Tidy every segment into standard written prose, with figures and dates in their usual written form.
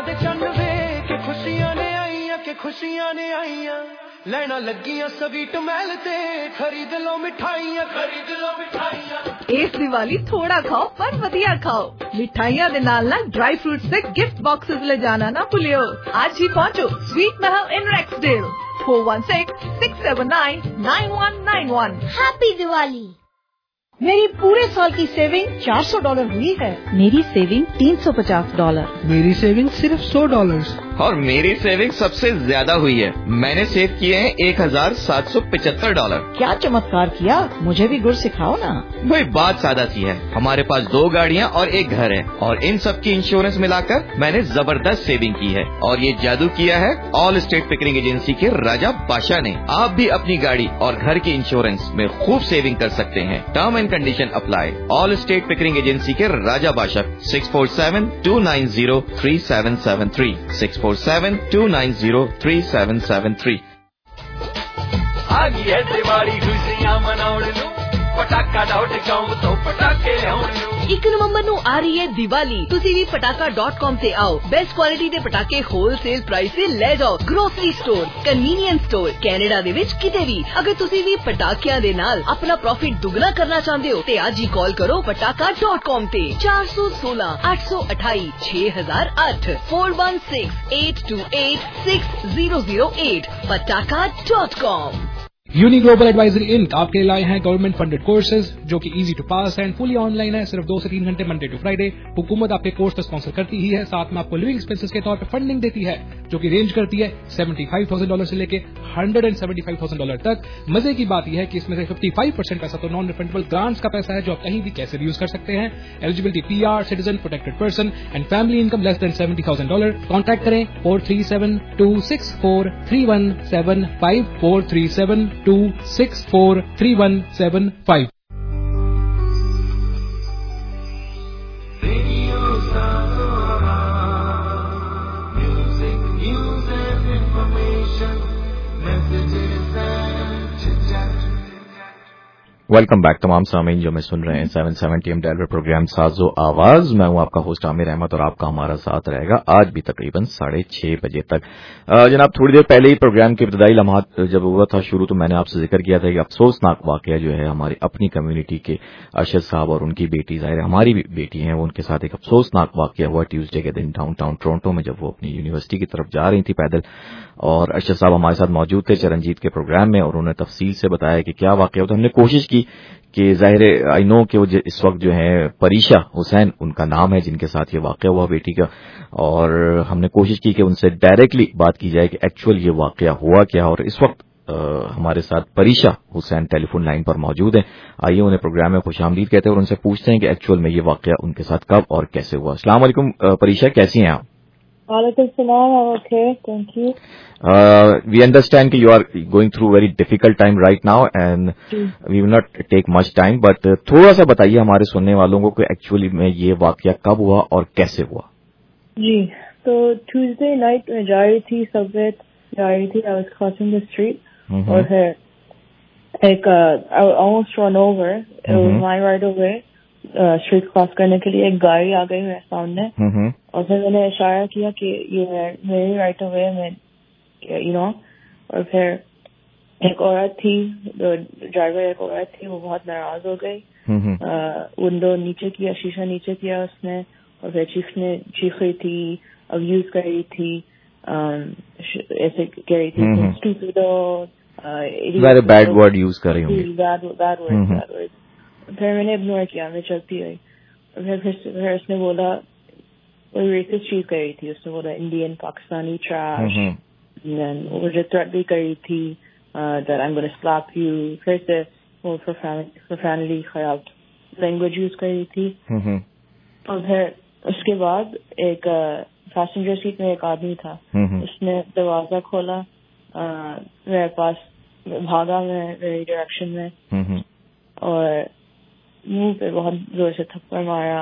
दे चन्न वेख के खुशियां ने आईयां के खुशियां ने आईयां लेना लगियां स्वीट महल ते खरीद लो मिठाइयां इस दिवाली थोड़ा खाओ पर वधिया खाओ मिठाइयां दे नाल ना ड्राई फ्रूट्स से गिफ्ट बॉक्सेस ले जाना ना भूलियो आज ही पहुंचो स्वीट महल इन रेक्सडेल 4166799191 हैप्पी दिवाली। मेरी पूरे साल की सेविंग $400 हुई है। मेरी सेविंग $350। मेरी सेविंग सिर्फ $100 और मेरी सेविंग सबसे ज्यादा हुई है। मैंने सेव किए हैं $1775। क्या चमत्कार किया, मुझे भी गुर सिखाओ ना। भाई बात सादा सी है, हमारे पास 2 गाड़ियाँ और 1 घर है और इन सब की इंश्योरेंस मिलाकर मैंने जबरदस्त सेविंग की है और ये जादू किया है ऑल स्टेट पिकरिंग एजेंसी के राजा बादशाह ने। आप भी अपनी गाड़ी और घर की इंश्योरेंस में खूब सेविंग कर सकते हैं। Term and condition apply. Allstate Pickering agency के राजा बादशाह 647-290-3773 647-290-3773। आगी है दिवाली खुशियां मनाउण नू पटाका.com तो पटाके लियाउण नू। 1 नवंबर ਨੂੰ ਆ ਰਹੀ ਹੈ ਦੀਵਾਲੀ। ਤੁਸੀਂ ਵੀ pataka.com ਤੇ ਆਓ। ਬੈਸਟ ਕੁਆਲਿਟੀ ਦੇ ਪਟਾਕੇ ਹੋਲਸੇਲ ਪ੍ਰਾਈਸ ਤੇ ਲੈ ਜਾਓ। Grocery store, convenience store, Canada ਦੇ ਵਿੱਚ ਕਿਤੇ ਵੀ। ਅਗਰ ਤੁਸੀਂ ਵੀ ਪਟਾਕਿਆਂ ਦੇ ਨਾਲ ਆਪਣਾ ਪ੍ਰੋਫਿਟ ਦੁੱਗਣਾ ਕਰਨਾ ਚਾਹੁੰਦੇ ਹੋ ਤੇ ਅੱਜ ਹੀ ਕਾਲ ਕਰੋ pataka.com ਤੇ 416 828 6008 4168286008 pataka.com। Uni global advisory ink आपके लिए लाए हैं गवर्नमेंट फंडेड कोर्सेज जो कि easy to pass and fully online है। सिर्फ 2 से 3 घंटे मंडे टू फ्राइडे। हुकूमत आपके कोर्स को स्पॉन्सर करती ही है, साथ में आपको लिविंग एक्सपेंसेस के तौर पे फंडिंग देती है जो कि रेंज करती है $75,000 से लेके $175,000 तक। मजे की बात यह है कि इसमें से 55% पैसा तो नॉन रिफंडेबल ग्रांट्स का पैसा है जो आप कहीं भी कैसे भी यूज कर सकते हैं। Eligibility PR, citizen, protected person and family income less than $70,000। Contact करें 437-264-3175 437-264-3175। वेलकम बैक तमाम सामीन जो मैं सुन रहे हैं 770 AM डेलवर प्रोग्राम साजो आवाज। मैं हूं आपका होस्ट आमिर अहमद और आपका हमारा साथ रहेगा आज भी तकरीबन 6:30 बजे तक। जनाब थोड़ी देर पहले ही प्रोग्राम के इब्तदाई लम्हात जब हुआ था शुरू तो मैंने आपसे जिक्र किया था कि अफसोसनाक वाकया जो है हमारी अपनी कम्युनिटी के अरशद साहब और उनकी बेटी ज़ाहिर हमारी भी बेटी हैं, उनके साथ एक अफसोसनाक वाकया हुआ ट्यूसडे के दिन डाउनटाउन टोरंटो में जब वो अपनी यूनिवर्सिटी की तरफ जा रही थी पैदल। और अरशद साहब हमारे साथ मौजूद थे चरणजीत के प्रोग्राम में और उन्होंने तफसील से बताया कि क्या वाकया हुआ। तो हमने कोशिश की कि ज़ाहिर आई नो कि वो इस वक्त जो है परीशा हुसैन उनका नाम है जिनके साथ ये वाकया हुआ बेटी का, और हमने कोशिश की कि उनसे डायरेक्टली बात की जाए कि एक्चुअल ये वाकया हुआ क्या। और इस वक्त हमारे साथ परीशा हुसैन टेलीफोन लाइन पर मौजूद हैं। आइए उन्हें प्रोग्राम में खुशामदीद कहते हैं और उनसे पूछते हैं कि एक्चुअल में ये वाकया उनके साथ कब और कैसे हुआ। अस्सलाम वालेकुम परीशा, कैसी हैं आप? Walaikum salam. I'm okay, thank you. We understand that you are going through very difficult time right now and we will not take much time, but थोड़ा सा बताइए हमारे सुनने वालों को कि एक्चुअली में ये वाकया कब हुआ और कैसे हुआ। जी, तो Tuesday night में जा रही थी सबवे जा रही थी, I was crossing the street और फिर एक I almost run over, it was my right away, street cross करने के लिए एक गाड़ी आ गई मेरे सामने और फिर मैंने इशारा किया कि ये मेरी राइट अवे में और फिर एक औरत थी, ड्राइवर एक औरत थी, वो बहुत नाराज हो गई, विंडो नीचे किया, शीशा नीचे किया उसने और फिर चीख रही थी, अब्यूज कर रही थी, ऐसे कह रही थी स्टूपिडो, बैड वर्ड यूज कर रही होंगी, बैड वर्ड। फिर मैंने इग्नोर किया, मैं चलती रही। फिर उसने बोला, कोई रेसिस्ट चीज कर रही थी, उसने बोला इंडियन पाकिस्तानी ट्रैश, वो मुझे थ्रेट भी कर रही थी that I'm going to slap you। फिर से वो प्रोफैनिटी खराब लैंग्वेज यूज कर रही थी। और फिर उसके बाद एक पैसेंजर सीट में एक आदमी था, उसने दरवाजा खोला, मेरे पास भागा मैं मेरी डायरेक्शन में और मुंह पे बहुत जोर से थप्पड़ मारा,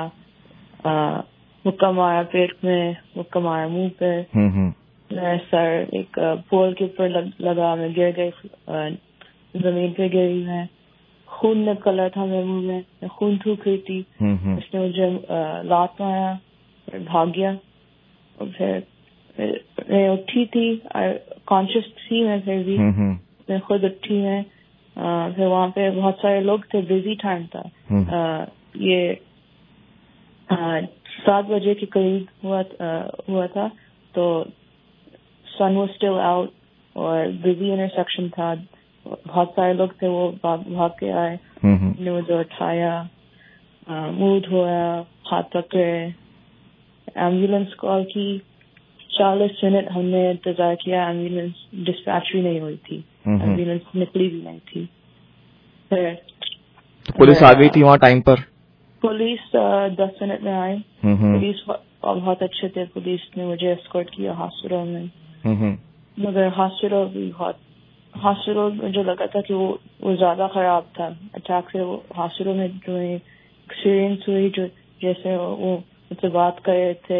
मुक्का मारा पेट में, मुक्का मारा मुंह पे, मेरा सर एक पोल के ऊपर लगा, मैं गिर गई, जमीन पे गिरी मैं, खून निकला था मेरे मुंह में, मैं खून थूक रही थी। उसने मुझे लात मारा और भाग गया और फिर میں اٹھی تھی, کانشیس تھی میں, پھر بھی میں خود اٹھی میں. پھر وہاں پہ بہت سارے لوگ تھے, بزی ٹائم تھا. یہ 7 بجے کے قریب ہوا تھا, تو سن واز اسٹل آؤٹ اور بزی انٹرسیکشن تھا. بہت سارے لوگ تھے, وہ بھاگ کے آئے, نے مجھے اٹھایا, منہ دھویا, ہاتھ پکڑے, ایمبولینس کال کی. 40 منٹ ہم نے انتظار کیا, ایمبولینس ڈسپیچ بھی نہیں ہوئی تھی, ایمبولینس نکلی بھی نہیں تھی. پھر پولیس آ گئی تھی وہاں ٹائم پر؟ پولیس 10 منٹ میں آئی. پولیس بہت اچھے تھے, پولیس نے مجھے اسکورٹ کیا ہاسپٹل میں. مگر ہاسپٹل مجھے لگا تھا کہ وہ زیادہ خراب تھا اٹیک سے. وہ ہاسپٹل میں جو ایکسپیرئنس ہوئی, جو جیسے وہ مجھ سے بات کر رہے تھے,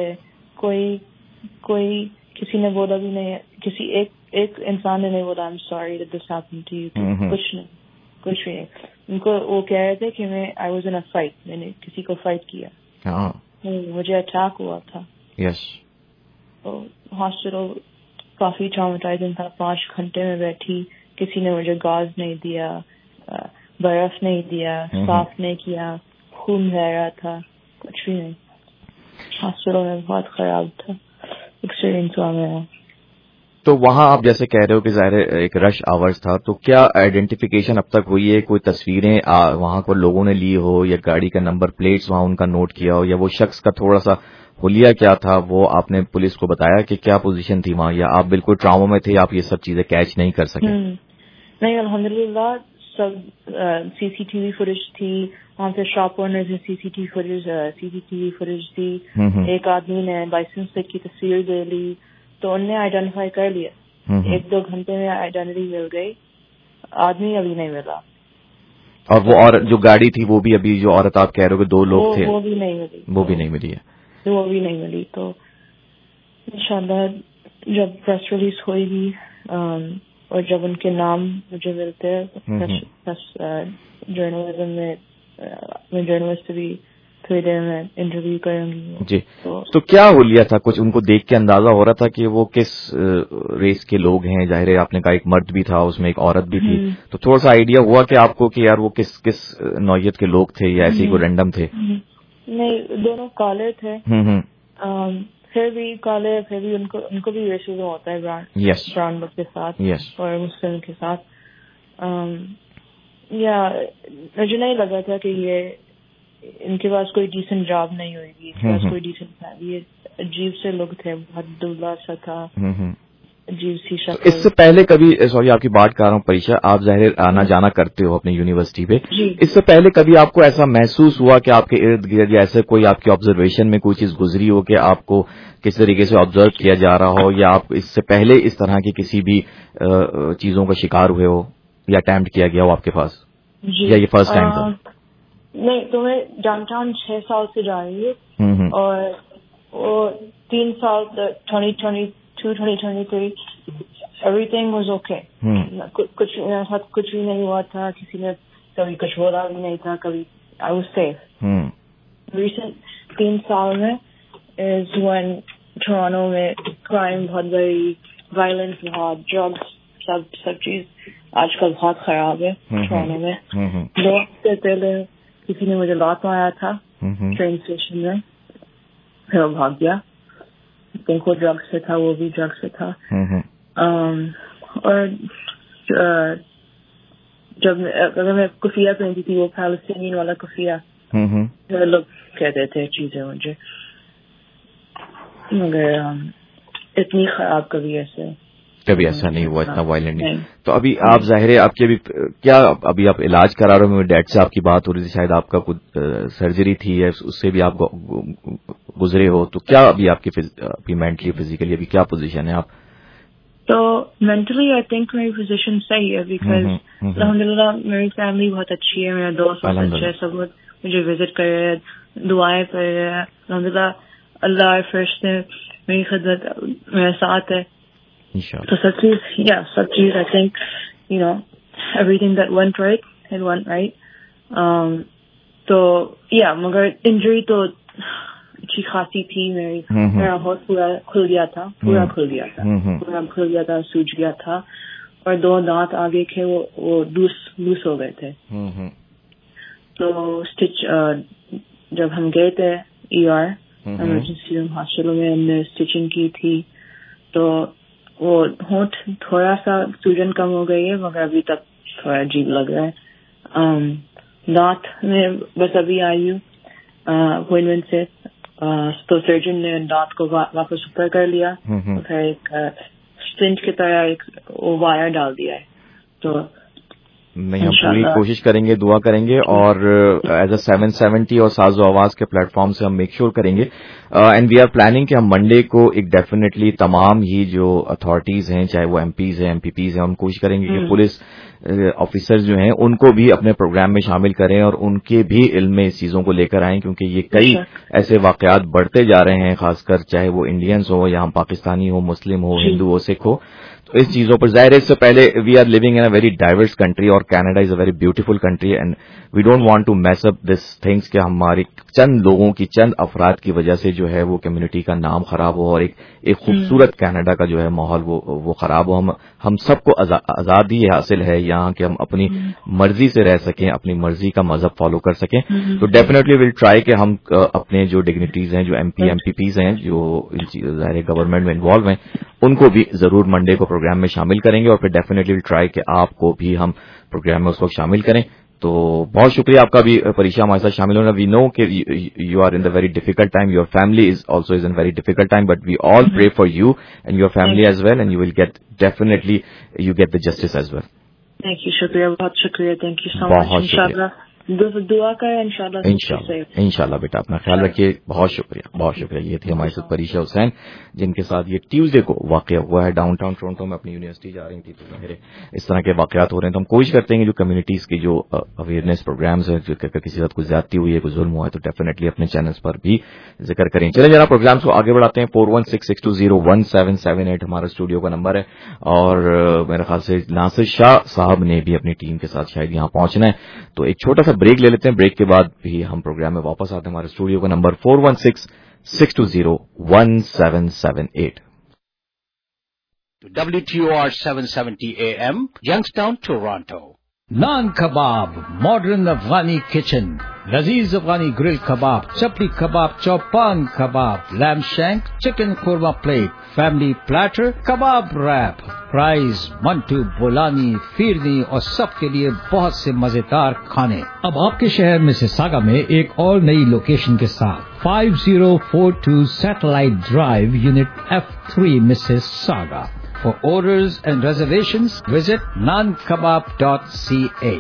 کوئی کسی نے بولا بھی نہیں, کسی ایک انسان نے نہیں بولا I am sorry that this happen to you. کچھ بھی نہیں. ان کو وہ کہہ رہے تھے کہ میں I was in a fight, میں نے کسی کو فائٹ کیا, مجھے اٹیک ہوا تھا. ہاسپٹل کافی ٹراؤمٹائزنگ تھا. 5 گھنٹے میں بیٹھی, کسی نے مجھے گاز نہیں دیا, برف نہیں دیا, صاف نہیں کیا, خون بہ رہا تھا, کچھ بھی نہیں. ہاسپٹل میں بہت خراب تھا ایکسپیرئنس ہوا میرا. تو وہاں آپ جیسے کہہ رہے ہو کہ ظاہر ایک رش آورز تھا, تو کیا آئیڈینٹیفیکیشن اب تک ہوئی ہے؟ کوئی تصویریں وہاں کو لوگوں نے لی ہو, یا گاڑی کا نمبر پلیٹس وہاں ان کا نوٹ کیا ہو, یا وہ شخص کا تھوڑا سا حلیہ کیا تھا وہ آپ نے پولیس کو بتایا کہ کیا پوزیشن تھی وہاں, یا آپ بالکل ٹراما میں تھے, آپ یہ سب چیزیں کیچ نہیں کر سکے؟ نہیں, الحمدللہ سب سی سی ٹی وی فوٹیج تھی وہاں پہ. شاپ اونرز نے سی سی ٹی وی فوٹیج دی. ایک آدمی نے لائسنس پلیٹ کی تصویر دے لی, تو ان نے آئیڈینٹیفائی کر لیا. 1-2 گھنٹے میں آئیڈینٹی مل گئی, آدمی ابھی نہیں ملا. اور وہ عورت جو گاڑی تھی وہ بھی ابھی, جو عورت آپ کہہ رہے ہو کہ 2 لوگ تھے, وہ بھی نہیں ملی. تو انشاءاللہ جب پریس ریلیز ہوئے گی اور جب ان کے نام مجھے ملتے ہیں جرنلزم میں, میں جرنلسٹ بھی تھوڑی دیر میں انٹرویو کروں گی. جی, تو کیا حلیہ تھا؟ کچھ ان کو دیکھ کے اندازہ ہو رہا تھا کہ وہ کس ریس کے لوگ ہیں؟ ظاہر ہے آپ نے کہا ایک مرد بھی تھا, اس میں ایک عورت بھی تھی, تو تھوڑا سا آئیڈیا ہوا کہ آپ کو کہ یار وہ کس نوعیت کے لوگ تھے, یا ایسے ہی کوئی رینڈم تھے؟ نہیں, دونوں کالے تھے. پھر بھی کالے, پھر بھی ان کو بھی ریسزم ہوتا ہے براؤن لوگ کے ساتھ اور مسلم کے ساتھ. یا مجھے نہیں لگا تھا کہ یہ ان کے پاس کوئی ڈیسنٹ جاب نہیں ہوئے گی, ان کے پاس کوئی ڈیسنٹ فیملی. یہ عجیب سے لوگ تھے, بہت دبلا سا تھا, عجیب سی شکل. اس سے پہلے کبھی, سوری آپ کی بات کر رہا ہوں پریشا, آپ ظاہر آنا جانا کرتے ہو اپنی یونیورسٹی پہ, اس سے پہلے کبھی آپ کو ایسا محسوس ہوا کہ آپ کے ارد گرد یا ایسے کوئی آپ کی آبزرویشن میں کوئی چیز گزری ہو کہ آپ کو کس طریقے سے آبزرو کیا جا رہا ہو, یا آپ اس سے پہلے اس طرح کی کسی بھی چیزوں کا شکار ہوئے ہو یا اٹیمپٹ کیا گیا ہو آپ کے پاس, یا یہ فرسٹ ٹائم تھا؟ نہیں, تو میں ڈاؤن ٹاؤن 6 سال سے جا رہی ہوں, اور وہ 3 سال 2022-2023 ایوری تھنگ واز اوکے. کچھ میرے ساتھ کچھ بھی نہیں ہوا تھا, کسی نے کبھی کچھ بولا بھی نہیں تھا, کبھی آئی واز سیف. ریسنٹ 3 سال میں از وین ٹورانٹو میں کرائم بہت بڑی, وائلنس بہت, ڈرگس سب چیز آج کل بہت خراب ہے ٹورانٹو میں. 2 ہفتے پہلے کسی نے مجھے لات مارا تھا ٹرین اسٹیشن میں, پھر وہ بھاگ گیا. ان کو ڈرگس سے تھا, وہ بھی ڈرگس سے تھا. اور جب اگر میں کفیہ پہنتی تھی, وہ پیلسٹینین والا کفیہ, لوگ کہتے تھے چیزیں مجھے, مگر اتنی خراب کبھی ایسا نہیں ہوا, اتنا وائلنٹ نہیں. تو ابھی آپ ظاہر ہے آپ کی ابھی کیا, ابھی آپ علاج کرا رہے ہو, میرے ڈیڈ سے آپ کی بات ہو رہی تھی, شاید آپ کا کچھ سرجری تھی ہے, اس سے بھی آپ گزرے ہو, تو کیا ابھی آپ کی مینٹلی فزیکلی ابھی کیا پوزیشن ہے آپ؟ تو مینٹلی آئی تھنک میری پوزیشن صحیح ہے, بیکاز الحمدللہ میری فیملی بہت اچھی ہے, میرے دوست بہت اچھے ہیں, سب مجھے وزٹ کر رہے ہیں, دعائیں کر رہے ہیں. الحمدللہ اللہ فرشتے میری خدمت میرے ساتھ ہے. تو سب چیز I think everything that won't right it won't right. تو مگر انجری تو اچھی خاصی تھی. میرا ہاتھ پورا کھل گیا تھا, پورا کھل گیا تھا, سوج گیا تھا, اور 2 دانت آگے تھے وہ لوس ہو گئے تھے. تو اسٹچ جب ہم گئے تھے ER ایمرجنسی روم ہاسپٹل میں, ہم نے اسٹچنگ کی تھی, تو وہ ہونٹ تھوڑا سا سوجن کم ہو گئی ہے, مگر ابھی تک تھوڑا عجیب لگ رہا ہے. دانت میں بس ابھی آئی ہوں اپوائنٹمنٹ سے, تو سرجن نے دانت کو واپس اوپر کر لیا, پھر ایک سپلنٹ کی طرح ایک وائر ڈال دیا ہے. تو نہیں, ہم پوری کوشش کریں گے, دعا کریں گے, اور ایز اے 770 اور ساز و آواز کے پلیٹ فارم سے ہم میک شیور کریں گے, اینڈ وی آر پلاننگ کہ ہم منڈے کو ایک ڈیفینیٹلی تمام ہی جو اتھارٹیز ہیں, چاہے وہ MPs ہیں, MPPs ہیں, ہم کوشش کریں گے کہ پولیس آفیسر جو ہیں ان کو بھی اپنے پروگرام میں شامل کریں اور ان کے بھی علم میں اس چیزوں کو لے کر آئیں, کیونکہ یہ کئی ایسے واقعات بڑھتے جا رہے ہیں, خاص کر چاہے وہ انڈینز ہو یا ہم پاکستانی ہو, مسلم ہو, ہندو ہو, سکھ ہو. تو اس چیزوں پر ظاہر ہے, اس سے پہلے we are living in a very diverse country, اور Canada is a very beautiful country, and we don't want to mess up this things کہ ہماری چند لوگوں کی, چند افراد کی وجہ سے جو ہے وہ کمیونٹی کا نام خراب ہو, اور ایک خوبصورت کینیڈا کا جو ہے ماحول وہ خراب ہو. ہم سب کو آزادی حاصل ہے یہاں کہ ہم اپنی مرضی سے رہ سکیں, اپنی مرضی کا مذہب فالو کر سکیں. تو ڈیفینیٹلی ول ٹرائی کہ ہم اپنے جو ڈگنیٹیز ہیں, جو MP MPPs ہیں, جو ظاہر گورنمنٹ میں انوالو ہیں, ان کو بھی ضرور منڈے کو پروگرام میں شامل کریں گے, اور پھر ڈیفینیٹلی ول ٹرائی کہ آپ کو بھی ہم پروگرام میں اس وقت شامل کریں. تو بہت شکریہ آپ کا بھی پریشا ہمارے ساتھ شامل ہونا. وی نو کہ you are in the very difficult time, your family is also is in very difficult time, but we all pray for you and your family as well, and you will get definitely you get the justice as well. Thank you, شکریہ, بہت شکریہ, thank you so مچ. انشاءاللہ دعا کریں, انشاءاللہ بیٹا اپنا خیال رکھیے. بہت شکریہ, بہت شکریہ. یہ تھی ہمارے ساتھ پریشا حسین, جن کے ساتھ یہ ٹیوزڈے کو واقعہ ہوا ہے. ڈاؤن ٹاؤن ٹورنٹو میں اپنی یونیورسٹی جا رہی تھی, تو میرے اس طرح کے واقعات ہو رہے ہیں. تو ہم کوشش کرتے ہیں کہ جو کمیونٹیز کی جو اویئرنیس پروگرامز ہیں, کسی کے ساتھ کوئی زیادتی ہوئی ہے, کوئی ظلم ہوا ہے, تو ڈیفینیٹلی اپنے چینلز پر بھی ذکر کریں. چلیں جناب پروگرامز کو آگے بڑھاتے ہیں. 4166201778 ہمارا اسٹوڈیو کا نمبر ہے, اور میرے خیال سے ناصر شاہ صاحب نے بھی اپنی ٹیم کے ساتھ شاید یہاں پہنچنا ہے, تو ایک چھوٹا سا بریک لے لیتے ہیں. بریک کے بعد بھی ہم پروگرام میں واپس آتے ہیں. ہمارے اسٹوڈیو کا number 4166201778. WTOR 770 AM, Youngstown, Toronto. نان کباب, ماڈرن افغانی کچن, لذیذ افغانی گرل کباب, چپلی کباب, چوپان کباب, لیم شینک, چکن قورمہ پلیٹ, فیملی پلیٹر, کباب ریپ, فرائز, منٹو, بولانی, فیرنی, اور سب کے لیے بہت سے مزیدار کھانے. اب آپ کے شہر مسیساگا میں ایک اور نئی لوکیشن کے ساتھ 5042 Satellite drive, unit F3, Mississauga. For orders and reservations, visit nankebab.ca.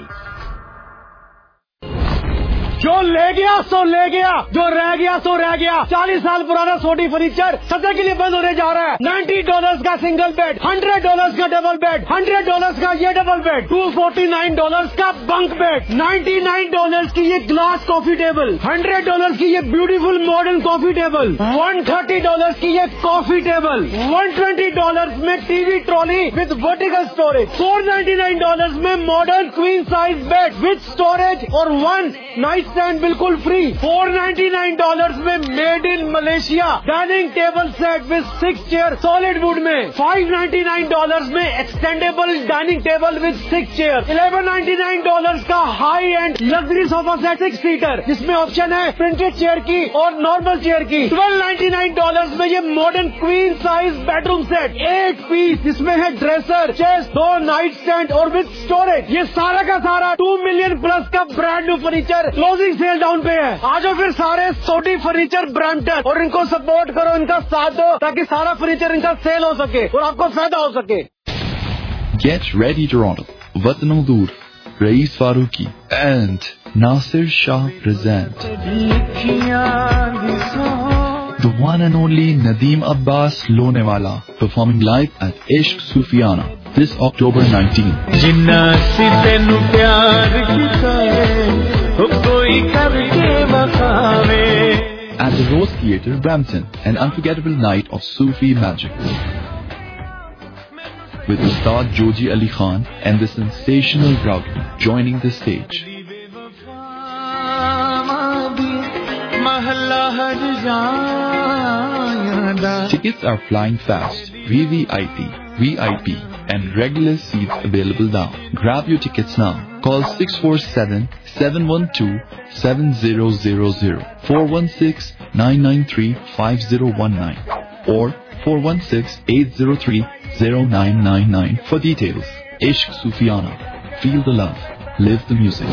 جو لے گیا سو لے گیا, جو رہ گیا سو رہ گیا. 40 سال پرانا سوٹی فرنیچر سدے کے لیے بند ہونے جا رہا ہے. $90 کا سنگل بیڈ, $100 کا ڈبل بیڈ, $100 کا یہ ڈبل بیڈ, $249 کا بنک بیڈ, $99 کی یہ گلاس کافی ٹیبل, $100 کی یہ بیوٹیفل ماڈرن کافی ٹیبل, $130 کی یہ کافی ٹیبل, $120 میں T V trolley with vertical storage, $499 میں modern queen size bed with storage اور 1 نائٹ اسٹینڈ بالکل فری. $499 میں made in Malaysia dining table set with 6 chair solid wood میں. $599 میں extendable dining table with 6 chair. $1199 کا high end luxury صوفہ set 6 seater, جس میں آپشن ہے پرنٹڈ چیئر کی اور نارمل چیئر کی. $1299 میں یہ modern queen size bedroom set 8 piece, جس میں ہے ڈریسر, چیسٹ, 2 نائٹ اسٹینڈ اور وتھ اسٹوریج. یہ سارا کا سارا 2 ملین پلس کا brand new furniture closing sale down پہ ہے. آجو پھر سارے سوٹی فرنیچر برامپٹن, اور ان کو سپورٹ کرو, ان کا ساتھ دو, تاکہ سارا فرنیچر ان کا سیل ہو سکے اور آپ کو فائدہ ہو سکے. Get ready Toronto, Watan Al-Dur, Rais Faruqi and Nasir Shah present the one and only Nadeem Abbas Lonewala performing live at Ishq Sufiana this October 19th. At the Rose Theatre, Brampton, an unforgettable night of Sufi magic. With Ustad Joji Ali Khan and the sensational Raghu joining the stage. Tickets are flying fast. VVIP, VIP, and regular seats available now. Grab your tickets now. Call 647-712-7000, 416-993-5019, or 416-803-0999 for details. Ishq Sufiana. Feel the love. Live the music.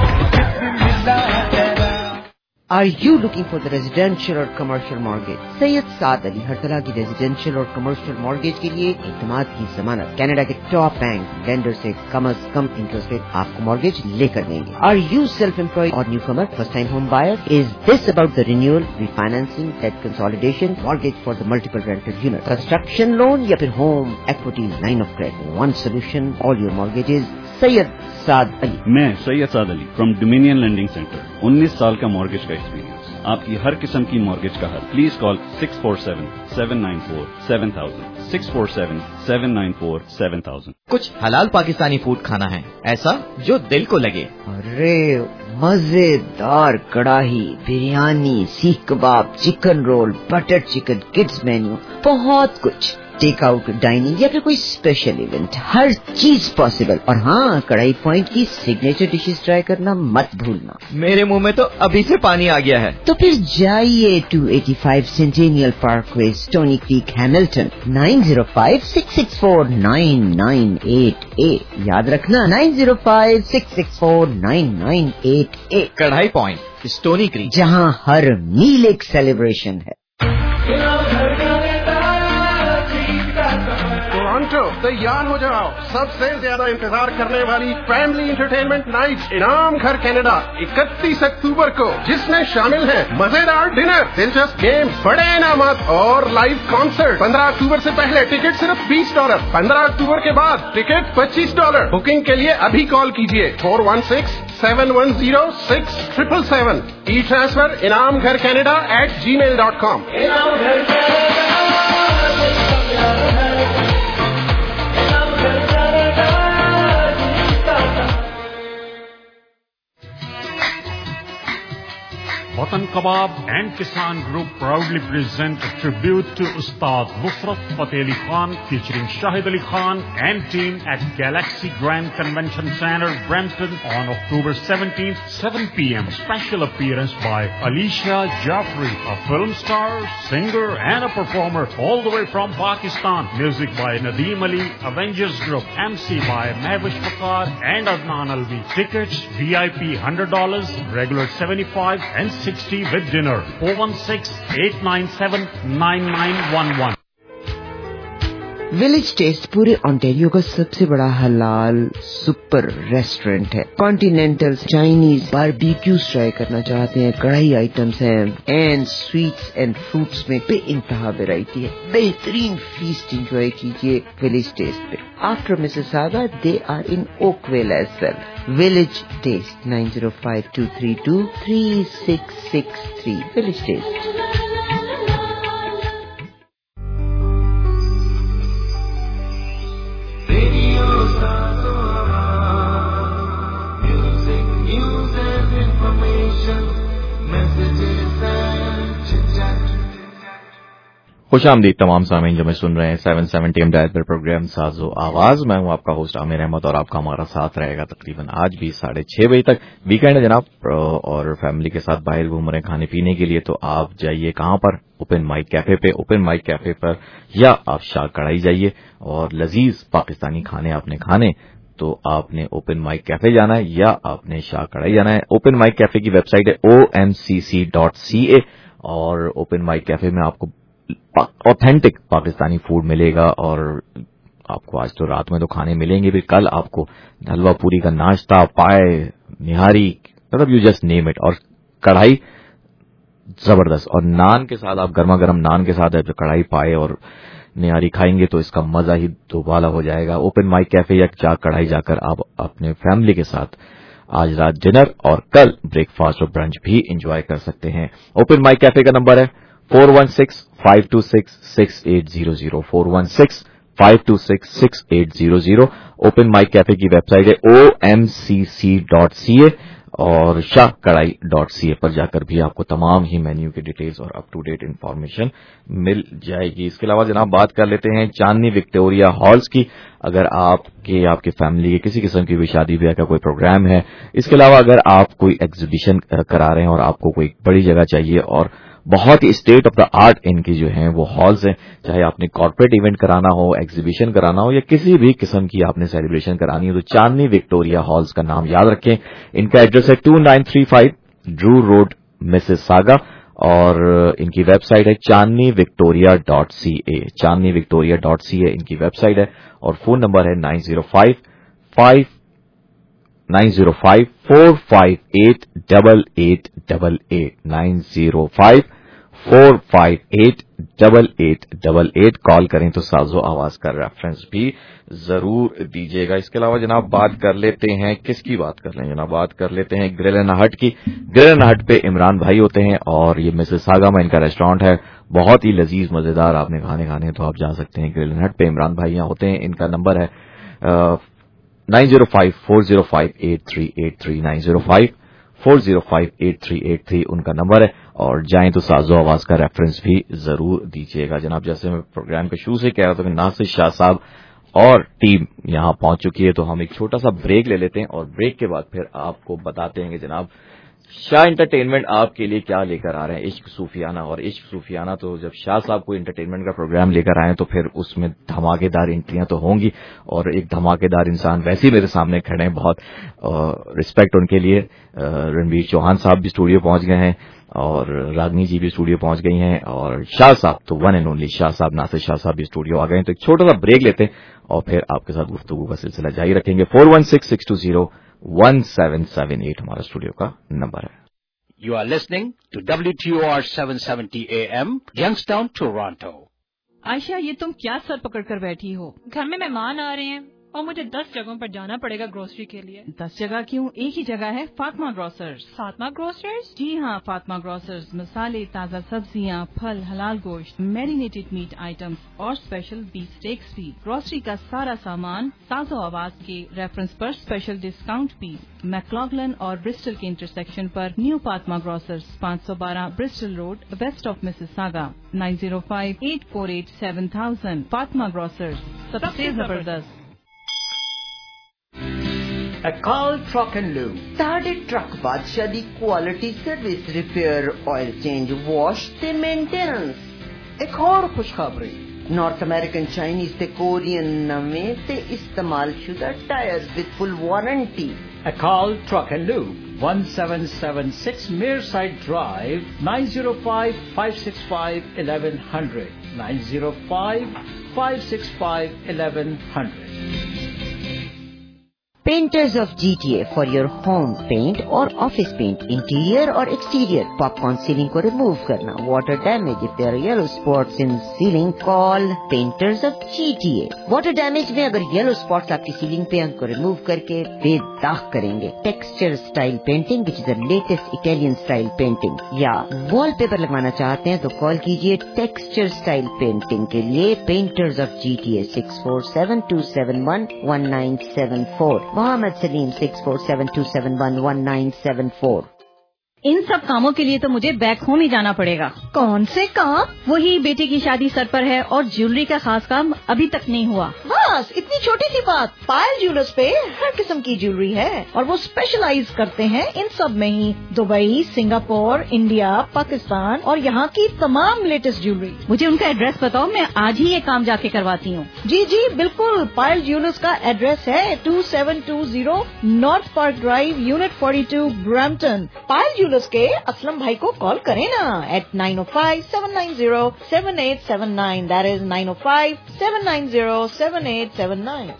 Are you looking for the residential or commercial mortgage? سید سعد علی ہر طرح کی residential اور commercial mortgage کے لیے اعتماد کی ضمانت. Canada کے top bank lander سے کم از کم انٹرسٹ ریٹ آپ کو مارگیج لے کر دیں گے. Are you self-employed or newcomer, first-time home buyer? Is this about the renewal, refinancing, debt consolidation, mortgage for the multiple rented unit, construction loan یا پھر home equity line of credit? One solution, all your mortgages. سید سعد علی. میں Syed Saad Ali from Dominion Landing Centre. 19 سال کا mortgage کا experience. آپ کی ہر قسم کی مارگیج کا حل. Please call 647-794-7000. 647-794-7000. کچھ حلال پاکستانی فوڈ کھانا ہے ایسا جو دل کو لگے. ارے مزیدار کڑاہی, بریانی, سیخ کباب, chicken roll, butter chicken, kids menu, بہت کچھ. ٹیک آؤٹ, ڈائننگ یا پھر کوئی اسپیشل ایونٹ, ہر چیز پاسبل. اور ہاں, کڑائی پوائنٹ کی سگنیچر ڈشز ٹرائی کرنا مت بھولنا. میرے منہ میں تو ابھی سے پانی آ گیا ہے. تو پھر جائیے 285 Sentinel Parkway, Stoney Creek, Hamilton. 9056649988. یاد رکھنا 9056649988. کڑھائی پوائنٹ, اسٹونی کریک, جہاں ہر میل ایک سیلیبریشن ہے. تیار ہو جاؤ, سب سے زیادہ انتظار کرنے والی فیملی انٹرٹینمنٹ نائٹ انعام گھر کینیڈا 31 اکتوبر کو, جس میں شامل ہیں مزیدار ڈنر, دلچسپ گیمز, بڑے انعامات اور لائیو کانسرٹ. 15 اکتوبر سے پہلے ٹکٹ صرف $20, 15 اکتوبر کے بعد ٹکٹ $25. بکنگ کے لیے ابھی کال کیجیے 416-710-6777. ای transfer Inaam Ghar Canada @gmail.com. Watan Kebab and Kisan Group proudly present a tribute to Ustad Nusrat Fateh Ali Khan featuring Shahid Ali Khan and team at Galaxy Grand Convention Center, Brampton on October 17th, 7 p.m. Special appearance by Alisha Jaffrey, a film star, singer and a performer all the way from Pakistan. Music by Nadeem Ali, Avengers Group, MC by Mahwish Fakar and Adnan Alvi. Tickets VIP $100, regular $75 and $60 with dinner. 416-897-9911. Village taste پورے Ontario کا سب سے بڑا حلال super restaurant ہے. Continental, Chinese, barbecues try کرنا چاہتے ہیں, کڑھائی آئٹمس ہیں, اینڈ سویٹس اینڈ فروٹس میں بے انتہا ویرائٹی ہے. بہترین فیسٹ انجوائے کیجیے ولیج ٹیسٹ پہ. After Mississauga they are in Oakville as well. Village taste 9052323663. Village taste. خوش آمدید تمام سامعین جو میں سن رہے ہیں 770 AM ڈائل پر پروگرام ساز و آواز. میں ہوں آپ کا ہوسٹ عامر احمد اور آپ کا ہمارا ساتھ رہے گا تقریباً آج بھی 6:30 بجے تک. ویکینڈ ہے جناب, اور فیملی کے ساتھ باہر گھوم رہے ہیں کھانے پینے کے لیے, تو آپ جائیے کہاں پر؟ اوپن مائک کیفے پہ. اوپن مائک کیفے پر یا آپ شاہ کڑھائی جائیے, اور لذیذ پاکستانی کھانے آپ نے کھانے تو آپ نے اوپن مائک کیفے جانا ہے یا آپ نے شاہ کڑھائی جانا ہے. اوپن مائک کیفے کی ویب سائٹ ہے omcc.ca, اور اوپن مائک کیفے میں آپ کو اوتھینٹک پاکستانی فوڈ ملے گا. اور آپ کو آج تو رات میں تو کھانے ملیں گے بھی, کل آپ کو حلوہ پوری کا ناشتہ, پائے, نہاری, مطلب یو جسٹ نیم اٹ. اور کڑھائی زبردست, اور نان کے ساتھ آپ گرما گرم نان کے ساتھ جو کڑھائی پائے اور نہاری کھائیں گے تو اس کا مزہ ہی دوبالا ہو جائے گا. اوپن مائک کیفے یا چاہ کڑھائی جا کر آپ اپنے فیملی کے ساتھ آج رات ڈنر اور کل بریک فاسٹ اور برنچ بھی انجوائے کر سکتے ہیں. اوپن مائک کیفے کا نمبر ہے 416-526-6800 416-526-6800. اوپن مائک کیفے کی ویب سائٹ ہے omcc.ca, और shahkadai.ca पर जाकर भी आपको तमाम ही मेन्यू की डिटेल्स और अप टू डेट इन्फॉर्मेशन मिल जाएगी। इसके अलावा जनाब बात कर लेते हैं चांदनी विक्टोरिया हॉल्स की। अगर आपकी फैमिली के किसी किस्म की भी शादी ब्याह का कोई प्रोग्राम है, इसके अलावा अगर आप कोई एग्जीबिशन करा रहे हैं और आपको कोई बड़ी जगह चाहिए और बहुत ही स्टेट ऑफ द आर्ट इनकी जो हैं वो हॉल्स हैं, चाहे आपने कॉर्पोरेट इवेंट कराना हो, एग्जीबिशन कराना हो या किसी भी किस्म की आपने सेलिब्रेशन करानी हो, तो चांदनी विक्टोरिया हॉल्स का नाम याद रखें। इनका एड्रेस है 2935 ड्रू रोड मिसिसागा और इनकी वेबसाइट है chandnivictoria.ca। chandnivictoria.ca इनकी वेबसाइट है और फोन नंबर है 905-458-8888 905-458-8888। कॉल करें तो साजो आवाज का रेफरेंस भी जरूर दीजिएगा। इसके अलावा जनाब बात कर लेते हैं, किसकी बात कर रहे हैं जनाब, बात कर लेते हैं ग्रिल एंड हट की। ग्रिल एंड हट पे इमरान भाई होते हैं और ये मिसिसागा में इनका रेस्टोरेंट है, बहुत ही लजीज मजेदार। आपने खाने खाने तो आप जा सकते हैं ग्रिल एंड हट पे। इमरान भाई यहाँ होते हैं। इनका नंबर है 905-405-8383 905-405-8383 उनका नंबर है और जाएं तो साजो आवाज का रेफरेंस भी जरूर दीजिएगा। जनाब जैसे मैं प्रोग्राम के शुरू से कह रहा था कि नासिर शाह साहब और टीम यहां पहुंच चुकी है, तो हम एक छोटा सा ब्रेक ले लेते हैं और ब्रेक के बाद फिर आपको बताते हैं कि जनाब शाह एंटरटेनमेंट आपके लिए क्या लेकर आ रहे हैं। इश्क सूफियाना, और इश्क सूफियाना तो जब शाह साहब कोई एंटरटेनमेंट का प्रोग्राम लेकर आए तो फिर उसमें धमाकेदार एंट्रियां तो होंगी और एक धमाकेदार इंसान वैसे ही मेरे सामने खड़े हैं, बहुत रिस्पेक्ट उनके लिए। रणवीर चौहान साहब भी स्टूडियो पहुंच गए हैं और रागनी जी भी स्टूडियो पहुंच गई हैं और शाह साहब तो वन एंड ओनली शाह साहब, नासिर शाह साहब भी स्टूडियो आ गए हैं। तो एक छोटा सा ब्रेक लेते हैं और फिर आपके साथ गुफ्तगू का सिलसिला जारी रखेंगे। 4166201778 हमारा स्टूडियो का नंबर है। You are listening to WTOR 770 AM, Youngstown, Toronto. Ayesha, ये तुम क्या सर पकड़ कर बैठी हो? घर में मेहमान आ रहे हैं और मुझे 10 जगहों पर जाना पड़ेगा ग्रोसरी के लिए। 10 जगह क्यों? एक ही जगह है, फातिमा ग्रोसर्स। फातिमा ग्रोसर्स? जी हाँ, फातिमा ग्रोसर्स मसाले, ताज़ा सब्जियाँ, फल, हलाल गोश्त, मैरिनेटेड मीट आइटम्स और स्पेशल बीफ स्टेक्स भी। ग्रोसरी का सारा सामान साजो आवाज के रेफरेंस पर स्पेशल डिस्काउंट भी। मैक्लॉगलन और ब्रिस्टल के इंटरसेक्शन पर new Fatima grocers, 512 Bristol road, west of Mississauga, 905-848-7000। Fatima grocers, सबसे जबरदस्त। Akal Truck and Lube, साढ़े ट्रक बादशाह दी quality service, repair, oil change, wash ते मेंटेनेंस। एक और खुशखबरी, नॉर्थ अमेरिकन, चाइनीज ते कोरियन नਵੇਂ ते इस्तेमाल शुदा tyres with full warranty. Akal Truck and Lube, 1776 Mearside Drive, 905-565-1100, 905-565-1100. Painters of GTA for your home paint और office paint, interior और exterior, popcorn ceiling को remove करना, water damage, if there are yellow spots in ceiling, call Painters of GTA. Water damage में अगर yellow spots आपकी ceiling पे उनको remove करके बेदाग करेंगे। Texture style painting, which is the latest Italian style painting, या wallpaper लगवाना चाहते हैं तो कॉल कीजिए Texture style painting के लिए Painters of GTA 647-271-1974, Mohammad Salim 647-271-1974। इन सब कामों के लिए तो मुझे बैक होम ही जाना पड़ेगा। कौन से काम? वही बेटे की शादी सर पर है और ज्वेलरी का खास काम अभी तक नहीं हुआ। बस इतनी छोटी सी बात, पायल ज्वेलर्स पे हर किस्म की ज्वेलरी है और वो स्पेशलाइज करते हैं इन सब में ही। दुबई, सिंगापुर, इंडिया, पाकिस्तान और यहाँ की तमाम लेटेस्ट ज्वेलरी। मुझे उनका एड्रेस बताओ, मैं आज ही ये काम जाके करवाती हूँ। जी जी बिल्कुल, पायल ज्वेलर्स का एड्रेस है 2720 North Park Drive, unit 42, Brampton. Payal के असलम भाई को कॉल करें ना at 905-790-7879, that is 905-790-7879.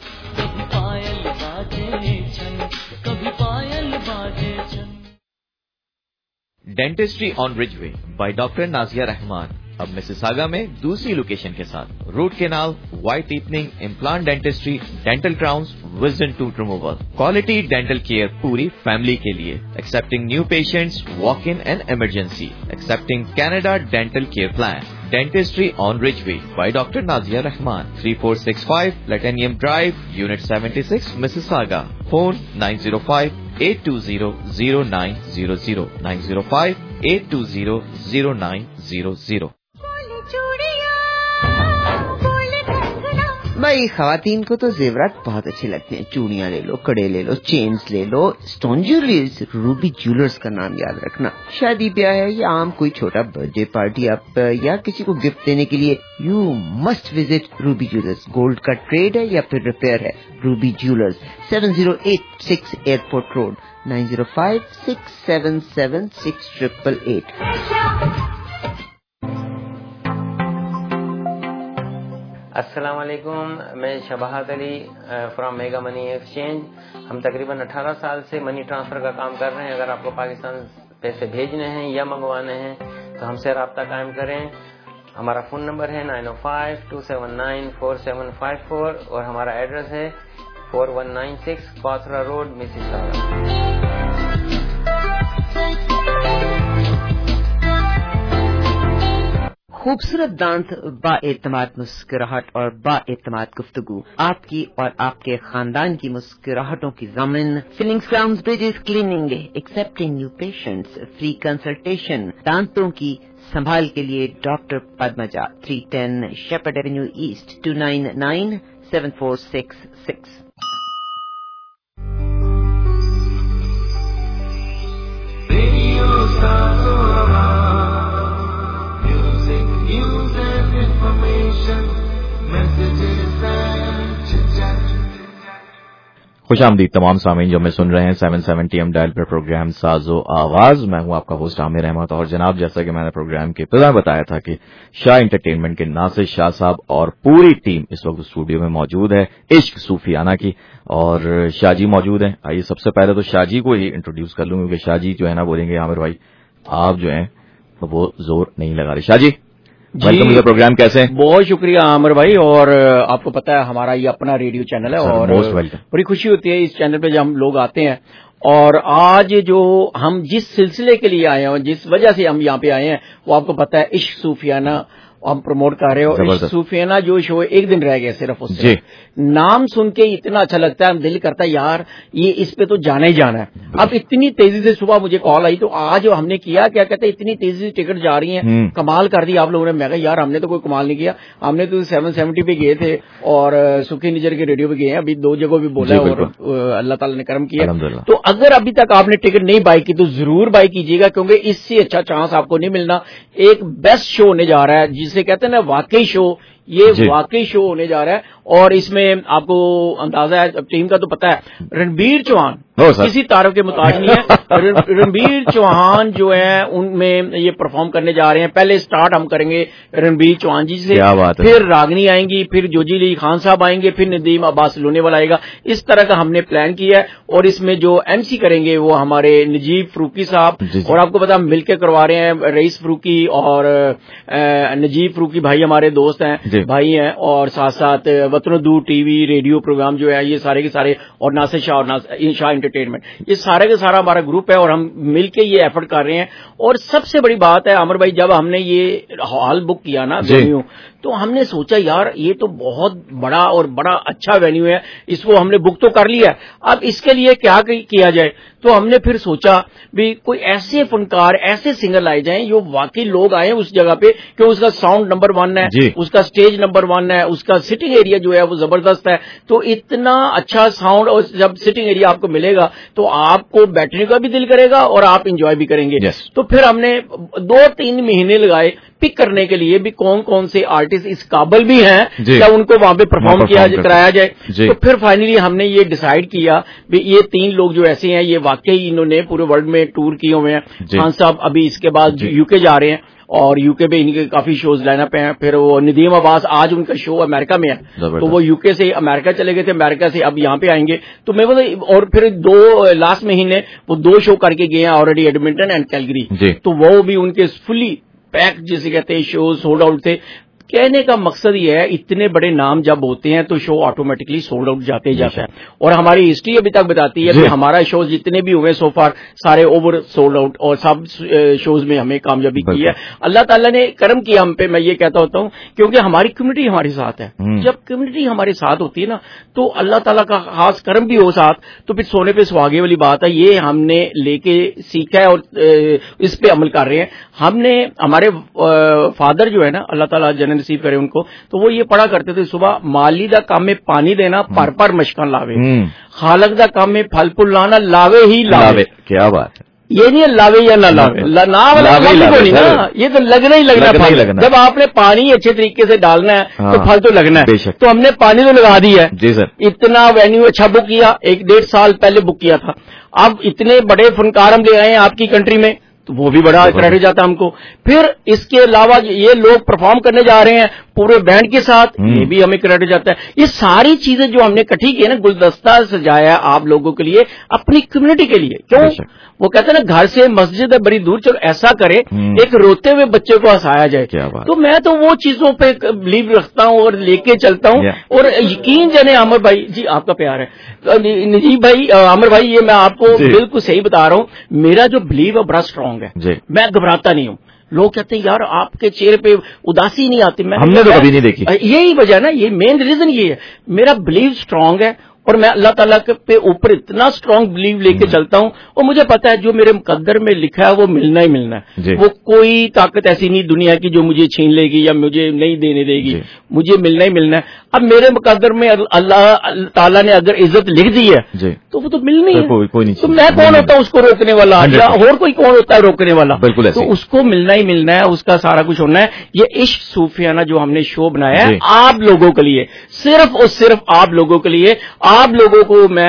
Dentistry on Ridgeway by doctor Nazia Rahman अब मिसिसागा में दूसरी लोकेशन के साथ root canal, white teething, implant dentistry, dental crowns, wisdom tooth removal, quality dental care पूरी फैमिली के लिए, accepting new patients, walk in and emergency, accepting Canada dental care plan. Dentistry on Ridgeway by doctor Nazia Rahman, 3465 Platinum drive, unit 76, Mississauga. Phone 905-820-0900 905-820-0900. भाई खवातीन को तो जेवरात बहुत अच्छे लगते हैं. चूड़ियां ले लो, कड़े ले लो, चेन्स ले लो. स्टोन ज्वेलरीज रूबी ज्वेलर्स का नाम याद रखना. शादी ब्याह है या आम कोई छोटा बर्थडे पार्टी आप या किसी को गिफ्ट देने के लिए you must visit ruby jewellers. Gold का ट्रेड है या फिर रिपेयर है, रूबी ज्वेलर्स 7086 एयरपोर्ट रोड 9056776888. अस्सलाम वालेकुम, मैं Shabahat Ali from mega money exchange. हम तकरीबन 18 साल से मनी ट्रांसफ़र का काम कर रहे हैं. अगर आपको पाकिस्तान पैसे भेजने हैं या मंगवाने हैं तो हमसे रब्ता कायम करें. हमारा फ़ोन नंबर है 905-279-4754 और हमारा एड्रेस है 4196 कॉथरा रोड, मिसिसागा. खूबसूरत दांत, बाएतमाद मुस्कुराहट और बाएतमाद गुफ्तगू, आपकी और आपके खानदान की मुस्कुराहटों की ज़मीन. Fillings, crowns, bridges, cleaning, accepting new patients, free consultation. दांतों की संभाल के लिए doctor Padmaja, 310 Sheppard Avenue East 29974666. खुश आमदीद तमाम सामीन जो हमें सुन रहे हैं 770 AM डायल पर प्रोग्राम साजो आवाज. मैं हूं आपका होस्ट आमिर अहमद और जनाब जैसा कि मैंने प्रोग्राम के इब्तिदा बताया था कि शाह एंटरटेनमेंट के नासिर शाह साहब और पूरी टीम इस वक्त स्टूडियो में मौजूद है इश्क सूफियाना की, और शाह जी मौजूद हैं. आइए सबसे पहले तो शाह जी को ही इंट्रोड्यूस कर लूं क्योंकि शाह जी जो है ना बोलेंगे आमिर भाई आप जो हैं वो जोर नहीं लगा रहे. Shah ji welcome to the programme. कैसे हैं? बहुत शुक्रिया आमिर भाई. और आपको पता है हमारा ये अपना रेडियो चैनल है और बड़ी खुशी होती है इस चैनल पे जब हम लोग आते हैं. और आज जो हम जिस सिलसिले के लिए आए हैं, जिस वजह से हम यहाँ पे आए हैं, वो आपको पता है इश्क सूफियाना हम प्रमोट कर रहे हो. इश्क सूफियाना जो शो एक दिन रह गया सिर्फ, उससे नाम सुन के इतना अच्छा लगता है, दिल करता है यार ये इस पे तो जाना ही जाना है. अब इतनी तेजी से सुबह मुझे कॉल आई तो आज हमने किया, क्या कहते हैं इतनी तेजी से टिकट जा रही हैं, कमाल कर दी आप लोगों ने. मैं कहा यार हमने तो कोई कमाल नहीं किया, हमने तो 770 पे गए थे और सुखी निजर के रेडियो पे गए हैं. अभी 2 जगह भी बोला है और अल्लाह ताला ने करम किया. तो अगर अभी तक आपने टिकट नहीं बाई की तो जरूर बाई कीजिएगा, क्योंकि इससे अच्छा चांस आपको नहीं मिलना. एक बेस्ट शो होने जा रहा है जिसे कहते हैं ना वाकई शो, ये वाकई शो होने जा रहा है. और इसमें आपको अंदाजा है, टीम का तो पता है, रणबीर चौहान किसी तारीफ के मुताबिक नहीं है. रणबीर चौहान जो है उनमें ये परफॉर्म करने जा रहे हैं. पहले स्टार्ट हम करेंगे रणबीर चौहान जी से, फिर रागनी आएंगी, फिर जोजी अली खान साहब आएंगे, फिर नदीम अब्बास लोने वाला आएगा. इस तरह का हमने प्लान किया है. और इसमें जो एमसी करेंगे वो हमारे नजीब फरूकी साहब, और आपको पता मिलकर करवा रहे हैं रईस फरूकी और नजीब फरूकी भाई हमारे दोस्त हैं, भाई हैं. और साथ साथ वतनोदू टीवी रेडियो प्रोग्राम जो है ये सारे के सारे, और नासिर शाह और शाह एंटरटेनमेंट, ये सारे का सारा हमारा ग्रुप है और हम मिलके ये एफर्ट कर रहे हैं. और सबसे बड़ी बात है अमर भाई, जब हमने ये हॉल बुक किया ना वेन्यू, तो हमने सोचा यार ये तो बहुत बड़ा और बड़ा अच्छा वेन्यू है, इसको हमने बुक तो कर लिया, अब इसके लिए क्या किया जाए. तो हमने फिर सोचा भी कोई ऐसे फनकार ऐसे सिंगर लाए जाएं जो वाकई लोग आए उस जगह पे, कि उसका साउंड नंबर 1 है, उसका स्टेज नंबर 1 है, उसका सिटिंग एरिया जो है वो जबरदस्त है. तो इतना अच्छा साउंड, और जब सिटिंग एरिया आपको मिलेगा तो आपको बैठने का भी दिल करेगा और आप इंजॉय भी करेंगे. तो फिर हमने 2-3 महीने लगाए पिक करने के लिए भी कौन कौन से आर्टिस्ट इस काबिल भी हैं क्या उनको वहां पे परफॉर्म कराया जाए. तो फिर फाइनली हमने ये डिसाइड किया भी ये 3 लोग जो ऐसे हैं ये वाकई इन्होंने पूरे वर्ल्ड में टूर किए हुए हैं. खान साहब अभी इसके बाद यूके जा रहे हैं और यूके पे इनके काफी शोज लाइनअप हैं. फिर वो नदीम अब्बास आज उनका शो अमेरिका में है, तो वो यूके से अमेरिका चले गए थे, अमेरिका से अब यहाँ पे आएंगे. तो मैं बोला, और फिर 2 लास्ट महीने वो 2 शो करके गए हैं ऑलरेडी, एडमिंटन एंड कैलगरी. तो वो भी उनके फुली पैक जिसे कहते हैं शो सोल्ड आउट थे. کہنے کا مقصد یہ ہے اتنے بڑے نام جب ہوتے ہیں تو شو آٹومیٹکلی سولڈ آؤٹ جاتے جاتا ہے, اور ہماری ہسٹری ابھی تک بتاتی ہے کہ ہمارا شوز جتنے بھی ہوئے سو فار سارے اوور سولڈ آؤٹ, اور سب شوز میں ہمیں کامیابی کی ہے. اللہ تعالیٰ نے کرم کیا ہم پہ, میں یہ کہتا ہوتا ہوں, کیونکہ ہماری کمیونٹی ہمارے ساتھ ہے. جب کمیونٹی ہمارے ساتھ ہوتی ہے نا تو اللہ تعالیٰ کا خاص کرم بھی ہو ساتھ, تو پھر سونے پہ سہاگے والی بات ہے. یہ ہم نے لے کے سیکھا ہے اور اس پہ عمل کر رہے ہیں. ہم نے ہمارے فادر جو ہے نا, اللہ تعالیٰ جنت نصیب کرے ان کو, تو وہ یہ پڑھا کرتے تھے صبح, مالی دا کام میں پانی دینا پر پر مشکاں لاوے, خالق دا کام میں پھل پھول لانا لاوے ہی لاوے. کیا بات ہے, یہ نہیں ہے لاوے یا نہ لاوے, یہ تو لگنا ہی لگنا. جب آپ نے پانی اچھے طریقے سے ڈالنا ہے تو پھل تو لگنا ہے. تو ہم نے پانی تو لگا دیا ہے. جی سر, اتنا وینیو اچھا بک کیا, 1-1.5 سال پہلے بک کیا تھا. اب اتنے بڑے فنکار ہم لے آئے ہیں آپ کی کنٹری میں, تو وہ بھی بڑا کریڈٹ جاتا ہم کو. پھر اس کے علاوہ یہ لوگ پرفارم کرنے جا رہے ہیں پورے بینڈ کے ساتھ, یہ بھی ہمیں کریڈٹ جاتا ہے. یہ ساری چیزیں جو ہم نے اکٹھی کی نا, گلدستہ سجایا آپ لوگوں کے لیے, اپنی کمیونٹی کے لیے. کیوں وہ کہتے ہیں نا گھر سے مسجد ہے بڑی دور, چلو ایسا کرے ایک روتے ہوئے بچے کو ہنسایا جائے. تو میں تو وہ چیزوں پہ بلیو رکھتا ہوں اور لے کے چلتا ہوں. اور یقین جانے عامر بھائی, جی آپ کا پیار ہے نجیب بھائی, عامر بھائی, یہ میں آپ کو بالکل صحیح بتا رہا ہوں, میرا جو بلیو ہے بڑا اسٹرانگ ہے. میں گھبراتا نہیں ہوں. لوگ کہتے ہیں یار آپ کے چہرے پہ اداسی نہیں آتی, ہم نے تو کبھی نہیں دیکھی. یہی وجہ ہے نا, یہ مین ریزن یہ ہے, میرا بلیو اسٹرانگ ہے اور میں اللہ تعالیٰ پہ اوپر اتنا اسٹرانگ بلیو لے کے چلتا ہوں. اور مجھے پتا ہے جو میرے مقدر میں لکھا ہے وہ ملنا ہی ملنا ہے. وہ کوئی طاقت ایسی نہیں دنیا کی جو مجھے چھین لے گی یا مجھے نہیں دینے دے گی. مجھے ملنا ہی ملنا ہے. اب میرے مقدر میں اللہ تعالیٰ نے اگر عزت لکھ دی ہے تو وہ تو ملنی ہے. تو میں کون ہوتا ہوں اس کو روکنے والا, یا اور کوئی کون ہوتا ہے روکنے والا؟ تو اس کو ملنا ہی ملنا ہے, اس کا سارا کچھ ہونا ہے. یہ عشق صوفیانہ جو ہم نے شو بنایا ہے آپ لوگوں کے لیے, صرف اور صرف آپ لوگوں کے لیے. آپ لوگوں کو میں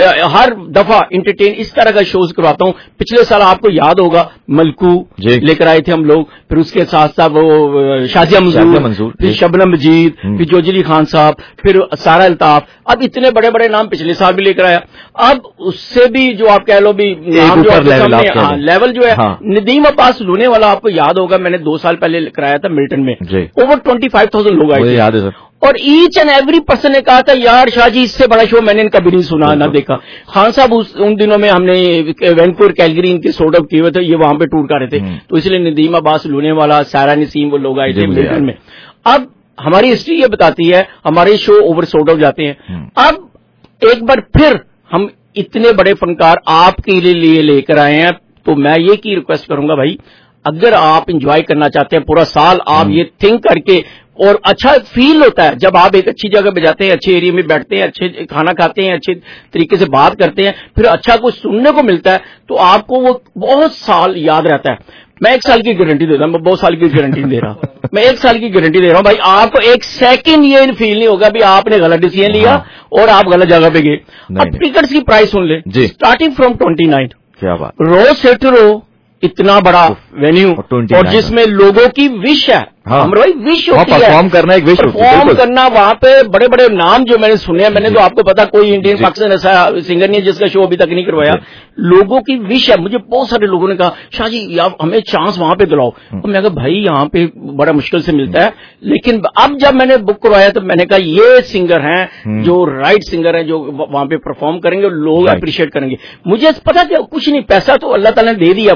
ہر دفعہ انٹرٹین اس طرح کا شوز کرواتا ہوں. پچھلے سال آپ کو یاد ہوگا ملکو لے کر آئے تھے ہم لوگ, پھر اس کے ساتھ ساتھ وہ شازیہ منظور, پھر شبنم مجید, پھر جوجلی خان صاحب, پھر سارا الطاف. اب اتنے بڑے بڑے نام پچھلے سال بھی لے کر آیا. اب اس سے بھی جو آپ کہہ لو بھی نام جو لیول جو ہے, ندیم عباس لونے والا آپ کو یاد ہوگا, میں نے 2 سال پہلے کرایا تھا ملٹن میں, اوور 25,000 لوگ آئے تھے. اور ایچ اینڈ ایوری پرسن نے کہا تھا یار شاہ جی اس سے بڑا شو میں نے ان کا بھی نہیں سنا نہ دیکھا. خان صاحب ان دنوں میں ہم نے وینکوور کیلگری ان کے سورٹ آؤٹ کیے ہوئے تھے, یہ وہاں پہ ٹور کر رہے تھے, تو اس لیے ندیم عباس لونے والا, سارا نسیم, وہ لوگ آئے تھے ملٹن میں. اب ہماری ہسٹری یہ بتاتی ہے ہمارے شو اوور سورٹ آؤٹ جاتے ہیں. اب ایک بار پھر ہم اتنے بڑے فنکار آپ کے لیے لے کر آئے ہیں, تو میں یہ کی ریکویسٹ کروں گا بھائی, اگر آپ انجوائے کرنا چاہتے ہیں پورا سال, آپ یہ تھنک کر کے, اور اچھا فیل ہوتا ہے جب آپ ایک اچھی جگہ پہ جاتے ہیں, اچھے ایریا میں بیٹھتے ہیں, اچھے کھانا کھاتے ہیں, اچھے طریقے سے بات کرتے ہیں, پھر اچھا کچھ سننے کو ملتا ہے, تو آپ کو وہ بہت سال یاد رہتا ہے. میں 1 سال کی گارنٹی دیتا ہوں, میں بہت سال کی گارنٹی دے رہا ہوں, میں 1 سال کی گارنٹی دے رہا ہوں بھائی. آپ کو 1 سیکنڈ یہ فیل نہیں ہوگا بھی آپ نے غلط ڈیسیژن لیا اور آپ غلط جگہ پہ گئے. اب ٹکٹس کی پرائس سن لیں, اسٹارٹنگ فرام 29. کیا بات, روز سیٹرو اتنا بڑا وینیو, اور جس میں لوگوں کی وش ہے, ہمارا وش ہوتی ہے پرفارم کرنا, ایک وش پرفارم کرنا. وہاں پہ بڑے بڑے نام جو میں نے سنے ہیں, میں نے تو آپ کو پتا کوئی انڈین پاکستان ایسا سنگر نہیں ہے جس کا شو ابھی تک نہیں کروایا. لوگوں کی وش ہے. مجھے بہت سارے لوگوں نے کہا شاہ جی ہمیں چانس وہاں پہ دلاؤ. میں کہا بھائی یہاں پہ بڑا مشکل سے ملتا ہے, لیکن اب جب میں نے بک کروایا تو میں نے کہا یہ سنگر ہیں جو رائٹ سنگر ہیں جو وہاں پہ پرفارم کریں گے, لوگ اپریشیٹ کریں گے. مجھے پتا کہ کچھ نہیں, پیسہ تو اللہ تعالیٰ نے دے دیا,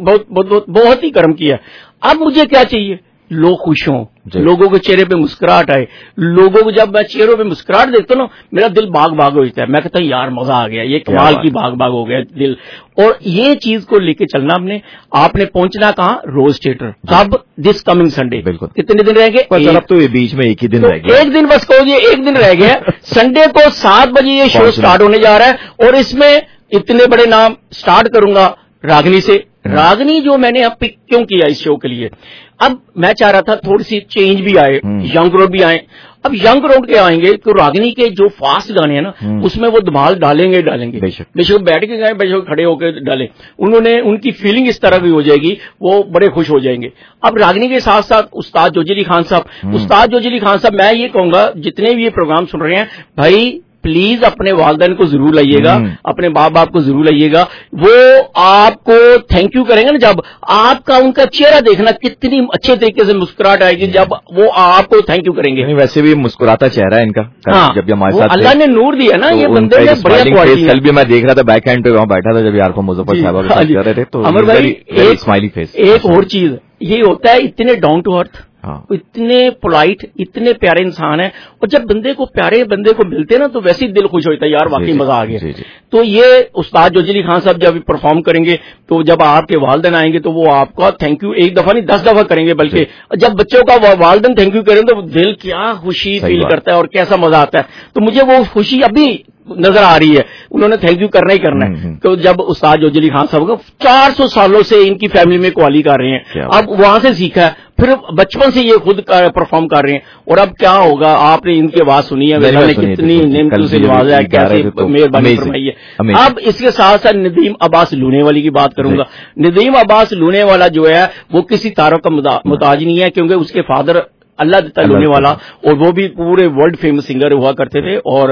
بہت ہی کرم کیا. اب مجھے کیا چاہیے, لوگ خوش ہوں, لوگوں کے چہرے پہ مسکراہٹ آئے. لوگوں کو جب میں چہروں پہ مسکراہٹ دیکھتا ہوں میرا دل باغ باغ ہوتا ہے. میں کہتا ہوں یار مزہ آ گیا, یہ کمال کی باغ باغ ہو گیا دل. اور یہ چیز کو لے کے چلنا ہم نے. آپ نے پہنچنا کہاں, روز تھیٹر. کب, دس کمنگ سنڈے. کتنے دن رہ گئے؟ اب تو یہ بیچ میں ایک ہی دن رہ گیا, ایک دن بس کہو یہ ایک دن رہ گیا. سنڈے کو 7 بجے یہ شو سٹارٹ ہونے جا رہا ہے, اور اس میں اتنے بڑے نام سٹارٹ کروں گا راگنی سے. راگنی جو میں نے اب پک کیوں کیا اس شو کے لیے, اب میں چاہ رہا تھا تھوڑی سی چینج بھی آئے, ینگ روڈ بھی آئے. اب ینگ روڈ کے آئیں گے تو راگنی کے جو فاسٹ گانے ہیں نا اس میں وہ دھمال ڈالیں گے بے شک بیٹھ کے گائیں, بے شک کھڑے ہو کے ڈالیں. انہوں نے ان کی فیلنگ اس طرح کی ہو جائے گی, وہ بڑے خوش ہو جائیں گے. اب راگنی کے ساتھ ساتھ استاد جوجلی خان صاحب, استاد جوجلی خان صاحب, میں یہ کہوں گا جتنے بھی یہ پروگرام سن رہے ہیں بھائی प्लीज अपने वालिदैन को जरूर लाइएगा, अपने माँ बाप को जरूर लाइएगा। वो आपको थैंक यू करेंगे ना, जब आपका उनका चेहरा देखना कितनी अच्छे तरीके से मुस्कुराहट आएगी जब वो आपको थैंक यू करेंगे। वैसे भी मुस्कुराता चेहरा है इनका। हाँ, जब हमारे साथ अल्लाह ने नूर दिया ना, ये बंदे में बढ़िया क्वालिटी है। कल भी मैं देख रहा था बैक हैंड पे वहां बैठा था जब यार मुजफ्फर साहब कर रहे थे, तो अमर भाई स्माइली फेस। एक और चीज ये होता है, इतने डाउन टू अर्थ, इतने पोलाइट, इतने प्यारे इंसान है, और जब बंदे को प्यारे बंदे को मिलते हैं ना तो वैसे ही दिल खुश होता है, यार वाकई मजा आ गया। तो ये उस्ताद जोजी अली खान साहब जब परफॉर्म करेंगे तो जब आपके वालिदैन आएंगे तो वो आपका थैंक यू एक दफा नहीं 10 दफा करेंगे, बल्कि जब बच्चों का वालिदैन थैंक यू करें तो दिल क्या खुशी फील करता है और कैसा मजा आता है। तो मुझे वो खुशी अभी नजर आ रही है, उन्होंने थैंक यू करना ही करना है। तो जब उस्ताद जोजी अली खान साहब को 400 सालों से इनकी फैमिली में कवाली कर रहे हैं, अब वहां से सीखा है, फिर बचपन से ये खुद परफॉर्म कर रहे हैं, और अब क्या होगा, आपने इनकी आवाज सुनी है, ने कितनी नेमतों से नवाजा है, कैसे मेहरबानी फरमाई है। अब इसके साथ साथ नदीम अब्बास लूने वाली की बात करूंगा। नदीम अब्बास लूने वाला जो है वो किसी तारों का मुताज नहीं है, क्योंकि उसके फादर अल्लाह देता लूने वाला, और वो भी पूरे वर्ल्ड फेमस सिंगर हुआ करते थे। और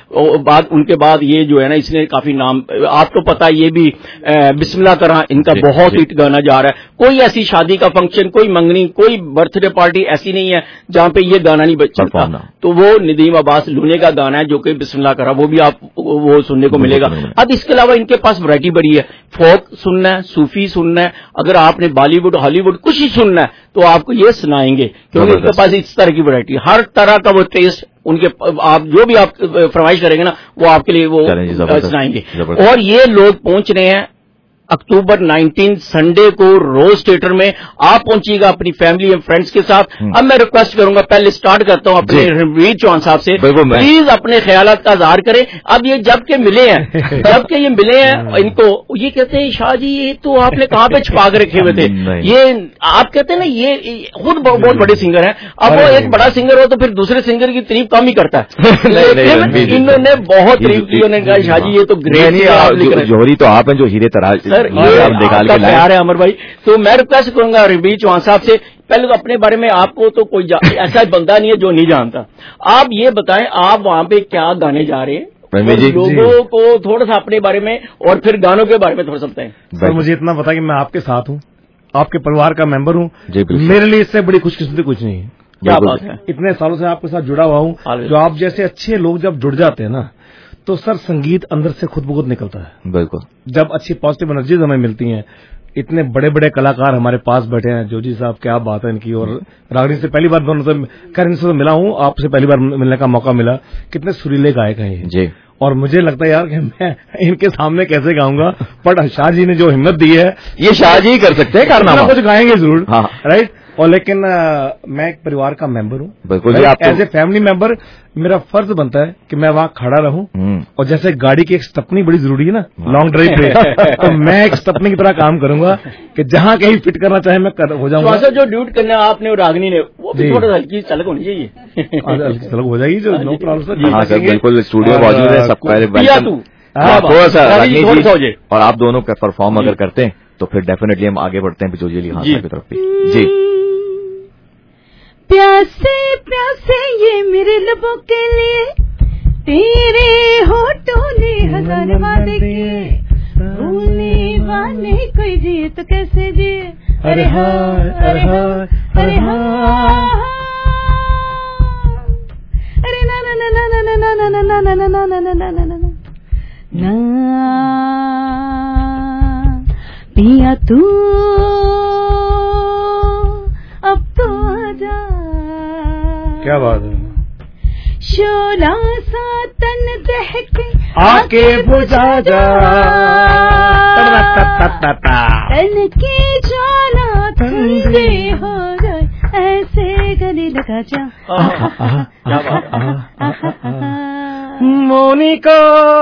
बाद उनके बाद ये जो है ना, इसने काफी नाम, आपको पता है, ये भी बिस्मिल्लाह करा इनका बहुत हिट गाना जा रहा है। कोई ऐसी शादी का फंक्शन, कोई मंगनी, कोई बर्थडे पार्टी ऐसी नहीं है जहां पे ये गाना नहीं चलता। तो वो नदीम अब्बास लूने का गाना है जो कि बिस्मिल्लाह करा, वो भी आप वो सुनने को मिलेगा। अब इसके अलावा इनके पास वैरायटी बड़ी है, फोक सुनना है, सूफी सुनना है, अगर आपने बॉलीवुड हॉलीवुड कुछ ही सुनना है तो आपको ये सुनाएंगे, क्योंकि इनके पास इस तरह की वैरायटी, हर तरह का वो टेस्ट उनके, आप जो भी आप फरमाइश करेंगे ना वो आपके लिए वो सुनाएंगे। और ये लोग पहुंच रहे हैं अक्टूबर 19 संडे को रोज थिएटर में, आप पहुंचिएगा अपनी फैमिली एंड फ्रेंड्स के साथ। अब मैं रिक्वेस्ट करूंगा, पहले स्टार्ट करता हूं अपने रणवीर चौहान साहब से, प्लीज अपने ख्यालात का इजहार करें। अब ये जब के मिले हैं इनको, ये कहते हैं शाह जी ये तो आपने कहाँ पे छुपा के रखे हुए थे, ये आप कहते हैं ना, ये खुद बहुत बड़े सिंगर हैं। अब वो एक बड़ा सिंगर हो तो फिर दूसरे सिंगर की तारीफ कम ही करता है, लेकिन इन्होंने बहुत तारीफ की, उन्होंने कहा शाह जी ये तो ग्रेट, जोहरी तो आप हैं जो हीरे तरह आपका प्यार है अमर भाई। तो मैं रिक्वेस्ट करूंगा रणवीर चौहान साहब से, पहले तो अपने बारे में, आपको तो कोई ऐसा बंदा नहीं है जो नहीं जानता, आप ये बताएं आप वहां पे क्या गाने जा रहे हैं, लोगों को थोड़ा सा अपने बारे में और फिर गानों के बारे में थोड़ा सा बताएं। सर मुझे इतना पता कि मैं आपके साथ हूँ, आपके परिवार का मेंबर हूँ, मेरे लिए इससे बड़ी खुशकिस्मती कुछ नहीं है। क्या बात है, इतने सालों से आपके साथ जुड़ा हुआ हूँ, जो आप जैसे अच्छे लोग जब जुड़ जाते हैं ना तो सर संगीत अंदर से खुद ब खुद निकलता है। बिल्कुल, जब अच्छी पॉजिटिव एनर्जीज हमें मिलती हैं, इतने बड़े बड़े कलाकार हमारे पास बैठे हैं, जोजी साहब क्या बात है इनकी, और रागनी से पहली बार दोनों से इनसे तो मिला हूँ, आपसे पहली बार मिलने का मौका मिला, कितने सुरीले गायक हैं ये जी। और मुझे लगता है यार कि मैं इनके सामने कैसे गाऊंगा, पर शाह जी ने जो हिम्मत दी है, ये शाह जी कर सकते हैं, कारनामा कुछ गाएंगे जरूर, राइट। और लेकिन मैं एक परिवार का मेंबर हूँ, बिल्कुल एज ए फैमिली मेंबर मेरा फर्ज बनता है कि मैं वहाँ खड़ा रहूं, और जैसे गाड़ी की एक स्टपनी बड़ी जरूरी है ना लॉन्ग ड्राइव पे, तो मैं एक स्टपनी की तरह काम करूंगा कि जहाँ कहीं फिट करना चाहे मैं हो जाऊंगा। तो जो ड्यूट करना आपने और रागनी ने, वो भी थोड़ा हल्की चलक होनी चाहिए, हल्की चलक हो जाएगी जो नो प्रॉब्लम। हाँ सर बिल्कुल, स्टूडियो मौजूद है, सबका थोड़ा सा, और आप दोनों परफॉर्म अगर करते हैं तो फिर डेफिनेटली हम आगे बढ़ते हैं जोजी अली खान साहब की तरफ भी। जी प्यासे प्यासे ये मेरे लबों के लिए तेरे होठों ने हजार वादे किए, भूलने वाले कोई जिए तो कैसे जिए, अरे हाय अरे हाय अरे हाय, अरे ना ना ना ना ना ना ना ना ना ना ना ना ना ना ना ना पिया तू अब तो आजा, क्या बात है, शोला सा तन दहके आके बुझा जा, तन की ज्वाला ठंडे हो जाए ऐसे गले लगा जा। Monica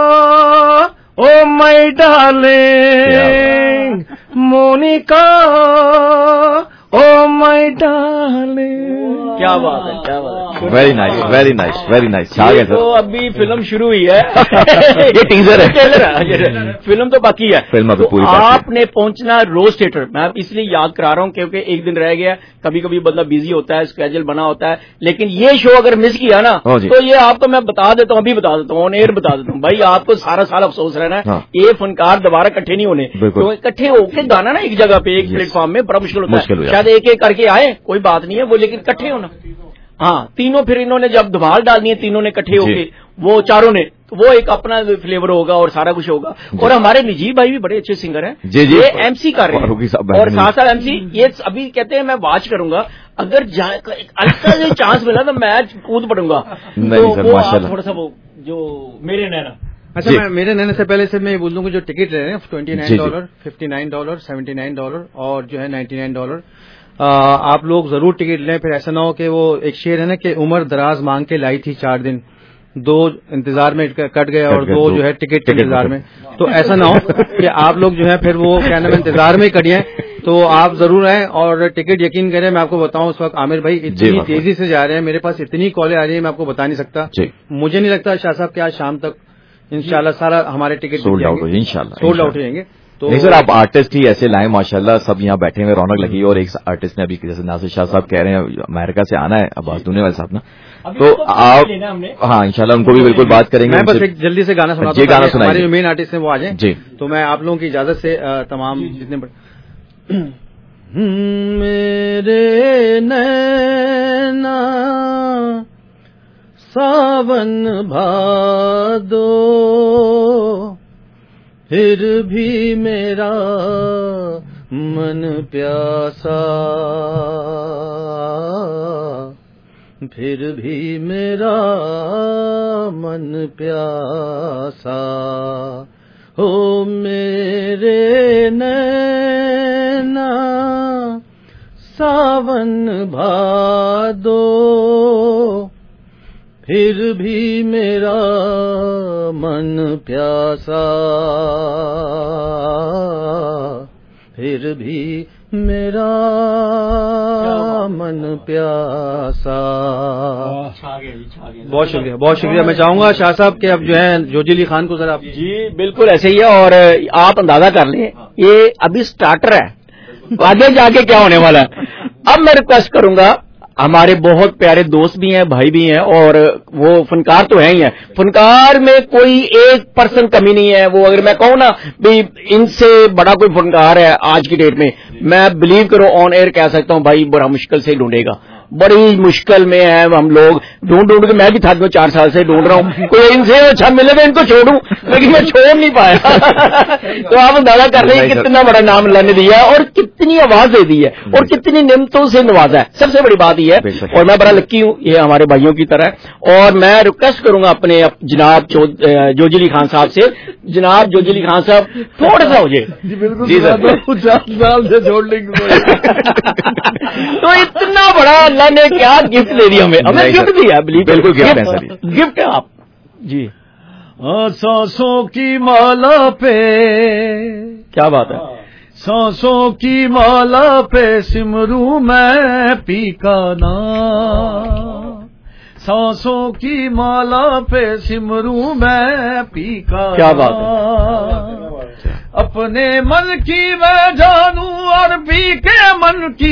oh my darling, Monica oh my darling, क्या बात है, क्या बात है। Very nice, very nice, very nice. छा गए तो अभी फिल्म शुरू हुई है. ये टीजर है, फिल्म तो बाकी है. फिल्म अभी पूरी. आपने पहुंचना रोज थिएटर. मैं इसलिए याद करा रहा हूँ क्योंकि एक दिन रह गया. कभी कभी बंदा बिजी होता है, स्केड्यूल बना होता है, लेकिन ये शो अगर मिस किया ना तो ये आपको मैं बता देता हूँ, अभी बता देता हूँ, ऑन एयर बता देता हूँ भाई, आपको सारा साल अफसोस रहना है. ये फनकार दोबारा इकट्ठे नहीं होने, तो इकट्ठे होके गाना ना एक जगह पे एक प्लेटफॉर्म में बड़ा मुश्किल होता है. शायद एक एक करके आए कोई बात नहीं है वो, लेकिन इकट्ठे होना. हाँ, तीनों फिर इन्होंने जब धमाल डालनी है तीनों ने इकट्ठे होके, वो चारों ने, तो वो एक अपना फ्लेवर होगा और सारा कुछ होगा. और हमारे निजी भाई भी बड़े अच्छे सिंगर हैं, ये एमसी कर रहे हैं और साथ साथ एमसी. ये अभी कहते हैं मैं वॉच करूंगा, अगर हल्का से चांस मिला तो मैच कूद पड़ूंगा. तो वो आप थोड़ा सा वो जो मेरे नैना. अच्छा, मैं मेरे नैना से पहले से मैं बोल दूं कि जो टिकट ले रहे हैं $29, $59, $79 और जो है $99, आप लोग जरूर टिकट लें. फिर ऐसा ना हो कि वो एक शेर है ना कि उम्र दराज मांग के लाई थी 4 दिन, 2 इंतजार में कट गए और 2 जो है टिकट के इंतजार में. तो ऐसा ना हो कि आप लोग जो है फिर वो क्या नाम इंतजार में कटिए. तो आप जरूर आए और टिकट यकीन करें, मैं आपको बताऊं इस वक्त आमिर भाई इतनी तेजी से जा रहे हैं, मेरे पास इतनी कॉलें आ रही है मैं आपको बता नहीं सकता. मुझे नहीं लगता शाह साहब कि आज शाम तक इंशाल्लाह सारा हमारे टिकट सोल्ड आउट हो, इंशाल्लाह सोल्ड आउट हो जाएंगे. तो नहीं सर, आप आर्टिस्ट ही ऐसे लाए माशाल्लाह, सब यहाँ बैठे हुए रौनक लगी. और एक आर्टिस्ट ने अभी जैसे नासिर शाह साहब कह रहे हैं अमेरिका से आना है, अब्बास दुने वाले साहब ना, तो आप हाँ इंशाल्लाह उनको भी बिल्कुल बात करेंगे. मैं बस एक जल्दी से गाना सुनाता हूं, गाना सुनाइए. हमारे जो मेन आर्टिस्ट हैं वो आ जाएं जी. तो मैं आप लोगों की इजाजत से तमाम जितने मेरे नैना सावन भादो फिर भी मेरा मन प्यासा, फिर भी मेरा मन प्यासा. हो मेरे नैना सावन भादो फिर भी मेरा मन प्यासा, फिर भी मेरा मन प्यासा. बहुत शुक्रिया, बहुत शुक्रिया. मैं चाहूंगा शाह साहब के अब जो है जोजिली खान को जरा. जी बिल्कुल ऐसे ही है. और आप अंदाजा कर लें ये अभी स्टार्टर है, आगे जाके क्या होने वाला है. अब मैं रिक्वेस्ट करूंगा, हमारे बहुत प्यारे दोस्त भी हैं, भाई भी हैं, और वो फनकार तो है ही है. फनकार में कोई एक पर्सन कमी नहीं है. वो अगर मैं कहूँ ना भी इनसे बड़ा कोई फनकार है आज की डेट में, मैं बिलीव करो ऑन एयर कह सकता हूँ भाई बड़ा मुश्किल से ढूंढेगा. बड़ी मुश्किल में है हम लोग, ढूंढ के मैं भी था 4 साल से ढूंढ रहा हूँ. कोई इनसे अच्छा मिले तो इनको छोड़ूं, लेकिन मैं छोड़ नहीं पाया. तो आप अंदाजा कर रहे हैं कितना बड़ा नाम अल्लाह ने दिया है और कितनी आवाज दे दी है और कितनी नियमतों से नवाजा है. सबसे बड़ी बात यह है, और मैं बड़ा लक्की हूँ ये हमारे भाइयों की तरह. और मैं रिक्वेस्ट करूंगा अपने जनाब जोजिली खान साहब से. जनाब जोजिली खान साहब थोड़ा सा हो जाए. जी सर, 50 साल से जोड़ लेंगे. तो इतना बड़ा अल्लाह ने क्या गिफ्ट दे दिया हमें गिफ्ट दिया. बिल्कुल गिफ्ट है आप जी. सांसों की माला पे, क्या बात है, सांसों की माला पे सिमरू मैं पी का नाम, सांसों की माला पे सिमरू मैं पी का. क्या बात है. अपने मन की मैं जानू और पी के मन की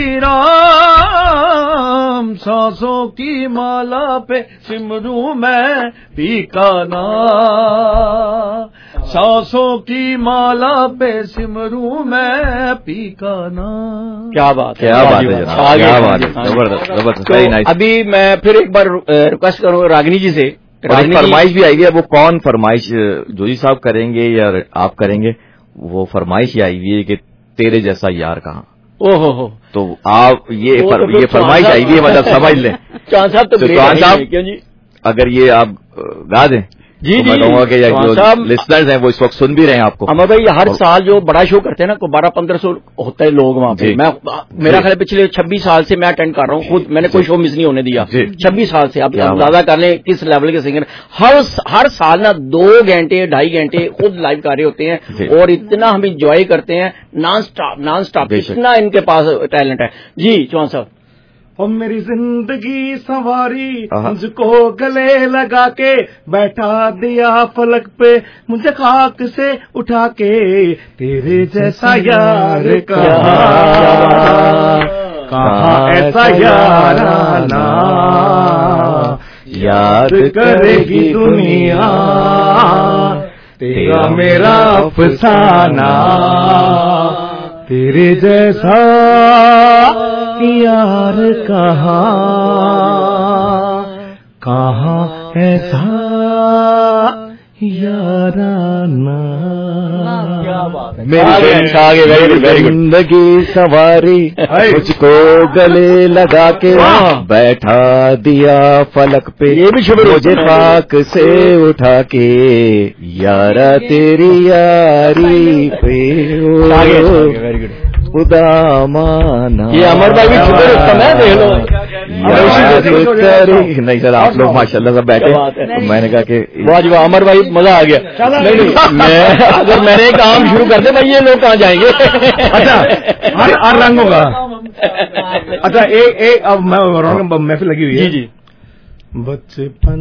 राम, सांसों की माला पे सिमरू मैं पी का नाम, सांसों की माला पे सिमरू मैं पी का नाम. क्या बात है, क्या बात है, क्या बात है, जबरदस्त जबरदस्त. Very nice. अभी मैं फिर एक बार रिक्वेस्ट करूंगा रागिनी जी से. फरमाइश भी आई है, वो कौन फरमाइश जोजी साहब करेंगे या आप करेंगे? वो फरमाइश ही आई हुई है कि तेरे जैसा यार कहाँ. ओहो, तो आप ये फरमाइश आई हुई है, मतलब समझ लें. चांद साहब तो चांद साहब अगर ये आप गा दें जी तो जी, मैं कहूँगा कि जो लिसनर्स हैं वो इस वक्त सुन भी रहे हैं आपको. हमारे भाई हर साल जो बड़ा शो करते हैं ना, 1200-1500 होता है लोग वहाँ पे. मैं मेरा ख्याल पिछले 26 साल से मैं अटेंड कर रहा हूँ खुद. मैंने कोई शो मिस नहीं होने दिया 26 साल से. आप अंदाजा कर लें किस लेवल के सिंगर. हर साल ना 2 घंटे 2.5 घंटे खुद लाइव कार्य होते हैं और इतना हम इंजॉय करते हैं नॉन स्टॉप. इतना इनके पास टैलेंट है. जी चौहान साहब. और मेरी जिंदगी संवारी, मुझको गले लगा के बैठा दिया फलक पे, मुझे खाक से उठा के तेरे जैसा यार कहाँ ऐसा याराना याद करेगी दुनिया, तेरा मेरा अफसाना, तेरे जैसा यार कहाँ ऐसा याराना। जिंदगी सवारी, मुझको गले लगा के बैठा दिया फलक पे, ये भी मुझे पाक से उठा के यारा तेरी यारी पे खुदा माना। ये अमर भाई भी छुपे समय देख लो। नहीं सर, आप लोग माशाल्लाह सब बैठे, तो मैंने कहा कि वाह जी वाह, अमर भाई मजा आ गया। नहीं अगर मैंने काम शुरू कर दे भाई, ये लोग कहाँ जाएंगे। अच्छा हर रंग होगा। अच्छा एक अब महफिल लगी हुई है जी। बचपन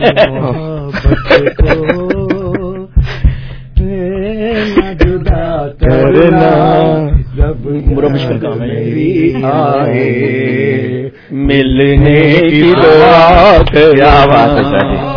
जुदा करना बड़ा मुश्किल काम है। आए मिलने की दुआ, क्या बात है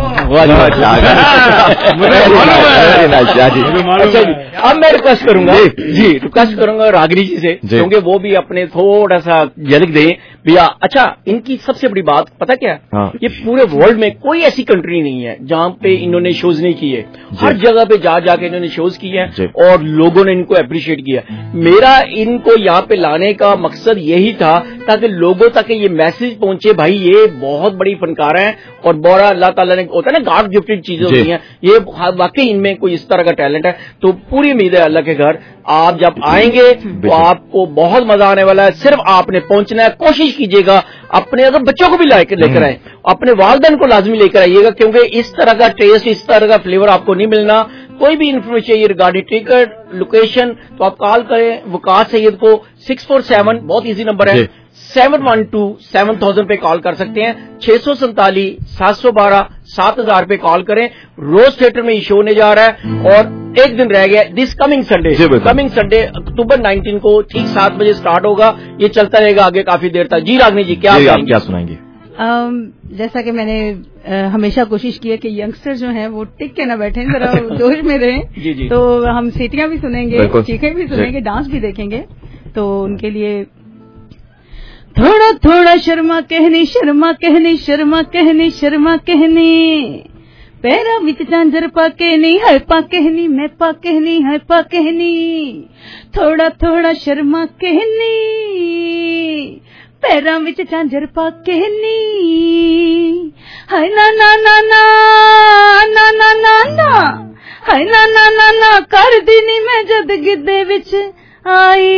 अब मैं रिक्वेस्ट करूंगा जी, रिक्वेस्ट करूंगा रागिनी जी से, क्योंकि वो भी अपने थोड़ा सा झलक दें भैया। अच्छा, इनकी सबसे बड़ी बात पता क्या है? ये पूरे वर्ल्ड में कोई ऐसी कंट्री नहीं है जहां पे इन्होंने शोज नहीं किए। हर जगह पे जाके इन्होंने शोज किए हैं और लोगों ने इनको अप्रिशिएट किया। मेरा इनको यहाँ पे लाने का मकसद यही था ताकि लोगों तक ये मैसेज पहुंचे, भाई ये बहुत बड़ी फनकार है और बड़ा अल्लाह ताला ने होता है ना गॉड गिफ्टेड चीजें होती हैं, ये वाकई इनमें कोई इस तरह का टैलेंट है। तो पूरी उम्मीद है अल्लाह के घर आप जब आएंगे तो आपको बहुत मजा आने वाला है। सिर्फ आपने पहुंचना है, कोशिश कीजिएगा अपने अगर बच्चों को भी लेकर आए, अपने वालिदैन को लाजमी लेकर आइएगा, क्योंकि इस तरह का टेस्ट, इस तरह का फ्लेवर आपको नहीं मिलना। कोई भी इन्फॉर्मेशन चाहिए रिगार्डिंग टिकट, लोकेशन, तो आप कॉल करें वकार सैयद को 647, बहुत इजी नंबर है, 712-7000 पे कॉल कर सकते हैं। 647-712-7000 पे कॉल करें। रोज थिएटर में ये शो होने जा रहा है और एक दिन रह गया, दिस कमिंग संडे अक्टूबर 19 को ठीक 7 बजे स्टार्ट होगा। ये चलता रहेगा आगे काफी देर तक। जी रागनी जी, क्या सुनाएंगे? जैसा कि मैंने हमेशा कोशिश की है कि यंगस्टर जो हैं वो टिक के ना बैठे, जरा जोश में रहें। तो हम सीटियां भी सुनेंगे, चीखें भी सुनेंगे, डांस भी देखेंगे। तो उनके लिए थोड़ा थोड़ा शर्मा कहनी, शर्मा कहनी, शर्मा कहनी, शर्मा कहनी, पैरा विच झांझर पा कहनी, है पा कहनी, मैं पा कहनी, है पा कहनी, थोड़ा थोड़ा शर्मा कहनी, पैरा विच झांझर पा कहनी, हाय ना ना ना ना ना ना ना ना, हाय ना ना ना ना कर दीनी मैं जद गिद्धे विच आई,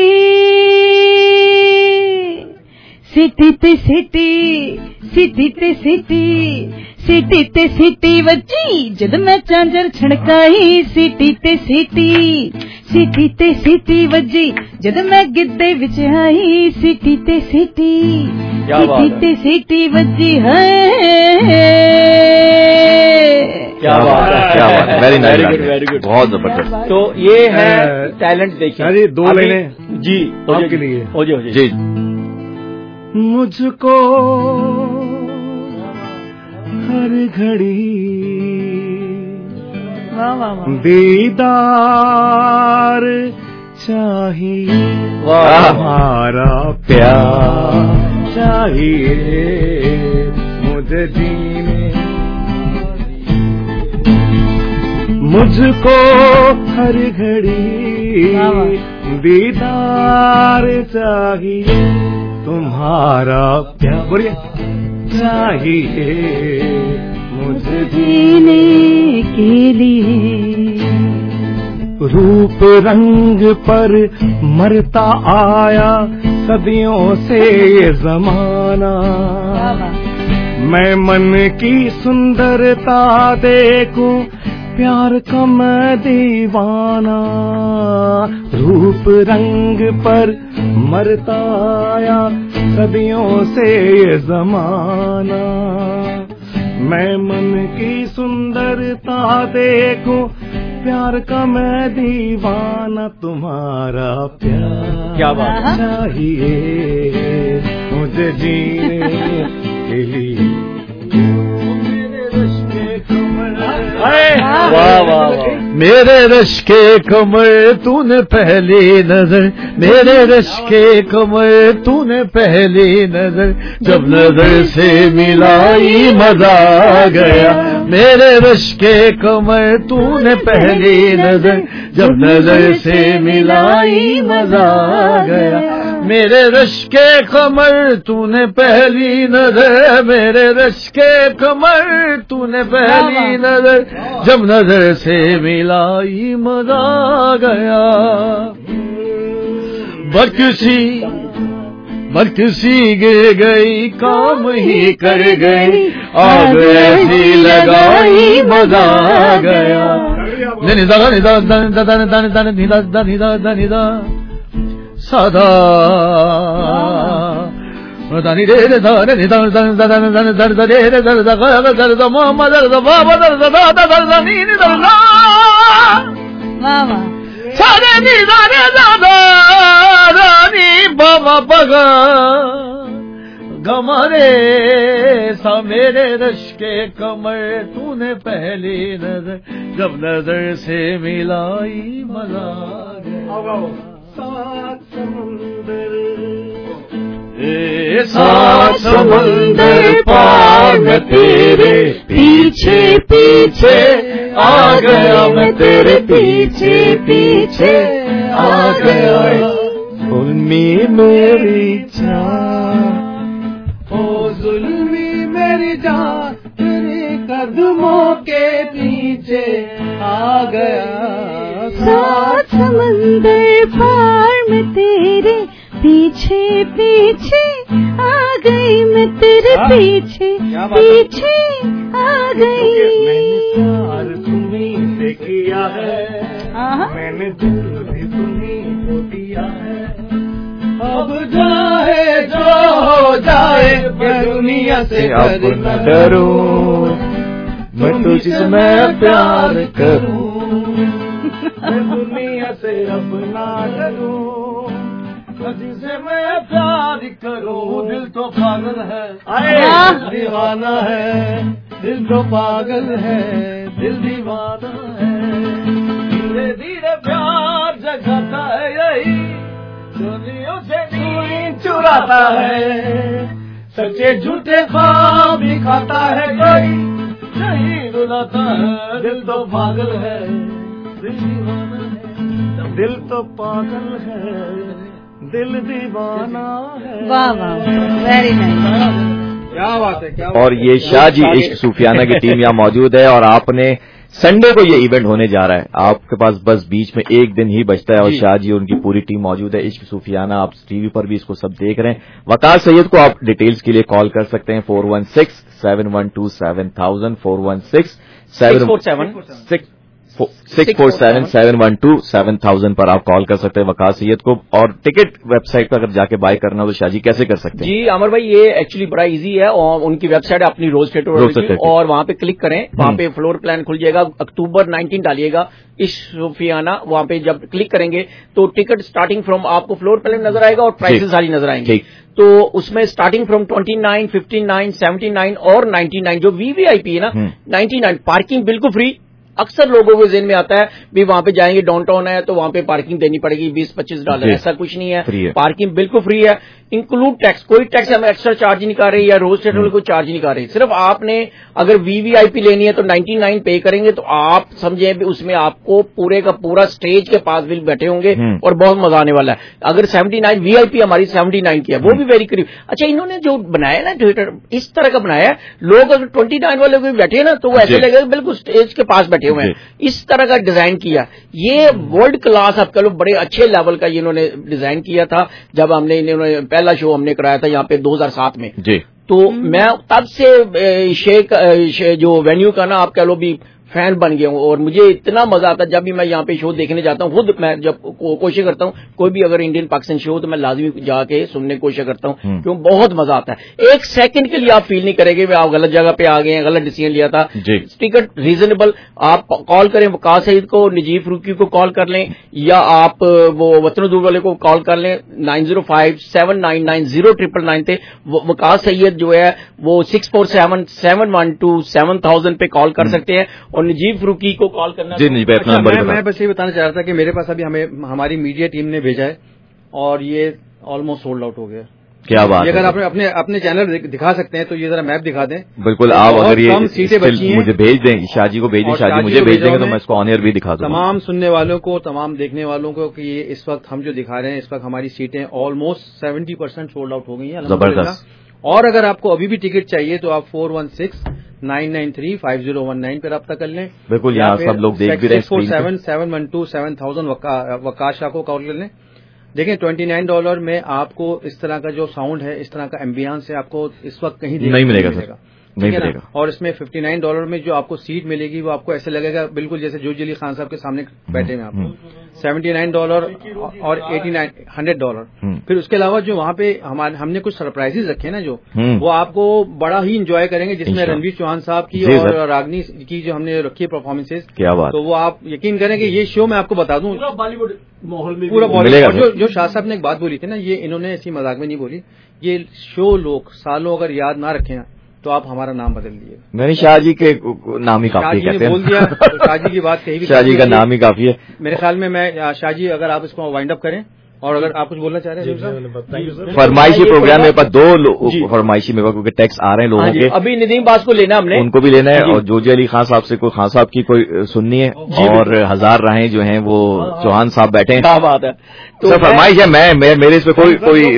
सिटी ते सिटी, सिटी ते सिटी, सिटी ते सिटी वजी जद मैं झांझर छड़काई, सिटी ते सिटी, सिटी ते सिटी वजी जद मैं गिद्धे विच आई, सिटी ते सिटी, सिटी ते सिटी वजी है। क्या बात है, क्या बात है, वेरी नाइस, वेरी गुड, बहुत जबरदस्त। तो ये है टैलेंट, देखिए जी। 2 लाइनें जी आपके लिए हो जी। मुझको हर घड़ी दीदार चाहिए, हमारा प्यार चाहिए, मुझे जीने, मुझको हर घड़ी दीदार चाहिए, तुम्हारा प्यार बोलिए चाहिए, मुझे जीने के लिए। रूप रंग पर मरता आया सदियों से ये जमाना, मैं मन की सुंदरता देखूं प्यार का मैं दीवाना, रूप रंग पर मरता आया सदियों से ये जमाना। मैं मन की सुंदरता देखूं, प्यार का मैं दीवाना, तुम्हारा प्यार क्या बात चाहिए मुझे जीने के लिए। वाह वाह, मेरे रश के कमर तूने पहली नजर, मेरे रश के कमर तूने पहली नजर, जब नजर से मिलाई मजा आ गया। मेरे रश के कमर तूने पहली नजर, जब नजर से मिलाई मजा आ गया। मेरे रश के कमर तूने पहली नजर, मेरे रश के कमर तूने पहली नजर, जब नजर से मिलाई मजा आ गया। बरकसी गिर गई, काम ही कर गई, आग ऐसी लगाई मजा आ गया। सदा दानी रे रे दानी रे दानी दानी दानी दानी दानी दानी रे रे दानी दानी दानी दानी मामा दानी बाबा दानी दानी दानी दानी नी दानी ला वाह वाह सारे नी दानी दानी दानी बाबा बगा गमरे सा मेरे रश के कमर तूने पहली नजर, जब नजर से मिलाई मजा गया। सात समुंदर पार में तेरे पीछे पीछे आ गया, मैं तेरे पीछे पीछे आ गया। जुल्मी मेरी जान, ओ जुल्मी मेरी जान, तेरे कदमों के पीछे आ गया। सात समंदर पार में तेरे पीछे पीछे आ गई, मैं तेरे पीछे पीछे आ गई। प्यार तुम्हीं से किया है, मैंने दिल भी तुम्हीं को दिया है। अब जाए जो हो जाए, मैं दुनिया से अब न डरूं, मैं तुझसे मैं प्यार करूं, मैं दुनिया से अब न डरूं, जिसे मैं प्यार करूं। दिल तो पागल है, दीवाना है, दिल तो पागल है, दिल दीवाना है। धीरे धीरे प्यार जगाता है यही, दुनिया से नींद चुराता है, सच्चे झूठे ख्वाब भी खाता है कोई, नहीं रुलाता है। दिल तो पागल है, दिल दीवाना है, दिल तो पागल है, दिल दीवाना है। वाह वाह, वेरी नाइस, क्या बात है, क्या बात। और ये शाह जी इश्क सूफियाना की टीम यहाँ मौजूद है, और आपने संडे को ये इवेंट होने जा रहा है, आपके पास बस बीच में एक दिन ही बचता है, और शाह जी उनकी पूरी टीम मौजूद है। इश्क सूफियाना आप टीवी पर भी इसको सब देख रहे हैं। वकार सैयद को आप डिटेल्स के लिए कॉल कर सकते हैं 416-712-7000, 416-647-712-7000 पर आप कॉल कर सकते हैं वकार सैयद को। और टिकट वेबसाइट पर अगर जाके बाय करना हो तो शाह जी कैसे कर सकते हैं? जी अमर भाई, ये एक्चुअली बड़ा इजी है, और उनकी वेबसाइट है अपनी रोज थिएटर, और वहां पे क्लिक करें, वहां पे फ्लोर प्लान खुल जाएगा, अक्टूबर 19 डालिएगा, इश्क सूफियाना, वहां पे जब क्लिक करेंगे तो टिकट स्टार्टिंग फ्रॉम आपको फ्लोर प्लान नजर आएगा और प्राइसेस सारी नजर आएंगे। तो उसमें स्टार्टिंग फ्रॉम 29, 59, 79 और 99, जो वीवीआईपी है ना 99, पार्किंग बिल्कुल फ्री। अक्सर लोगों के ज़हन में आता है भी वहां पे जाएंगे, डाउनटाउन है तो वहां पे पार्किंग देनी पड़ेगी $20-25, ऐसा कुछ नहीं है, पार्किंग बिल्कुल फ्री है, इंक्लूड टैक्स, कोई टैक्स हमें एक्स्ट्रा चार्ज नहीं कर रहे या रोज थिएटर कोई चार्ज नहीं कर रहे। सिर्फ आपने अगर वीवीआईपी लेनी है तो 99 पे करेंगे, तो आप समझे भी उसमें आपको पूरे का पूरा स्टेज के पास भी बैठे होंगे और बहुत मजा आने वाला है। अगर 79 वीआईपी हमारी 79 की है, वो भी वेरी करीब। अच्छा, इन्होंने जो बनाया ना थिएटर इस तरह का बनाया है, लोग अगर 29 वाले कोई बैठे ना तो वो ऐसे लगेगा बिल्कुल स्टेज के पास बैठे हुए हैं, इस तरह का डिजाइन किया। ये वर्ल्ड क्लास आप कह लो, बड़े अच्छे लेवल का इन्होंने डिजाइन किया था। जब हमने इन्होंने पहला शो हमने कराया था यहाँ पे 2007 में, तो मैं तब से शेख जो वेन्यू का ना आप कह लो भी फैन बन गया हूँ और मुझे इतना मजा आता है जब भी मैं यहाँ पे शो देखने जाता हूँ। खुद मैं जब कोशिश करता हूँ कोई भी अगर इंडियन पाकिस्तान शो तो मैं लाजमी जाके सुनने की कोशिश करता हूँ, क्यों बहुत मजा आता है। एक सेकंड के लिए आप फील नहीं करेंगे आप गलत जगह पे आ गए हैं, गलत डिसीजन लिया था। टिकट रीजनेबल, आप कॉल करें वकास सईद को, नजीब फरूकी को कॉल कर लें, या आप वो वतन दूर वाले को कॉल कर लें 9057990999 पे। वकास सईद जो है वो 6477127000 पे कॉल कर सकते हैं और नजीब फरूकी को कॉल करना। मैं बस ये बताना चाह रहा था कि मेरे पास अभी हमारी मीडिया टीम ने भेजा है और ये ऑलमोस्ट सोल्ड आउट हो गया। क्या बात है। अगर आप अपने चैनल दिखा सकते हैं तो ये जरा मैप दिखा दें। बिल्कुल, आप अगर ये सीटें बची हैं मुझे भेज दें, शाहजी को भेज दें, शाहजी मुझे भेज देंगे तो मैं इसको ऑन एयर भी दिखा दूंगा तमाम सुनने वालों को, तमाम देखने वालों को कि ये इस वक्त हम जो दिखा रहे हैं, इस वक्त हमारी सीटें ऑलमोस्ट 70% सोल्ड आउट हो गई हैं। जबरदस्त। और अगर आपको अभी भी टिकट चाहिए तो आप 4169935019 पर रब्ता कर लें। बिल्कुल, यहाँ सब लोग देख भी रहे हैं। 64771277000 वकास शाह को कॉल कर लें। देखें $29 में आपको इस तरह का जो साउंड है, इस तरह का एम्बियंस है, आपको इस वक्त कहीं नहीं मिलेगा सर, नहीं मिलेगा। और इसमें $59 में जो आपको सीट मिलेगी वो आपको ऐसे लगेगा बिल्कुल जैसे जोजी अली खान साहब के सामने बैठे हैं। आपको $79 और $100। फिर उसके अलावा जो वहाँ पे हमने कुछ सरप्राइजेज रखे ना जो वो आपको बड़ा ही इंजॉय करेंगे, जिसमें रणवीर चौहान साहब की और रागनी की जो हमने रखी है परफॉर्मेंसेज। क्या बात। तो वो आप यकीन करें कि ये शो मैं आपको बता दूं बॉलीवुड माहौल में पूरा बॉलीवुड। जो शाह साहब ने एक बात बोली थी ना, ये इन्होंने ऐसी मजाक में नहीं बोली, ये शो लोग सालों अगर याद ना रखें तो आप हमारा नाम बदल दिए। मैंने शाहजी के नाम ही काफी कहते हैं। बोल दिया शाहजी की बात कही, शाहजी का नाम ही काफी है मेरे ख्याल में। मैं शाहजी अगर आप इसको वाइंड अप करें और अगर आप कुछ बोलना चाह रहे हैं। फरमाइशी प्रोग्राम मेरे पास दो फरमाइशी मेरे पास क्योंकि टैक्स आ रहे हैं लोगों के। अभी नदीम बास को लेना हमने, उनको भी लेना है और जोजी अली खान साहब से कोई खान साहब की कोई सुननी है और हजार राहें जो हैं वो चौहान साहब बैठे हैं। क्या बात है। तो फरमाइश है, मैं मेरे इस पे कोई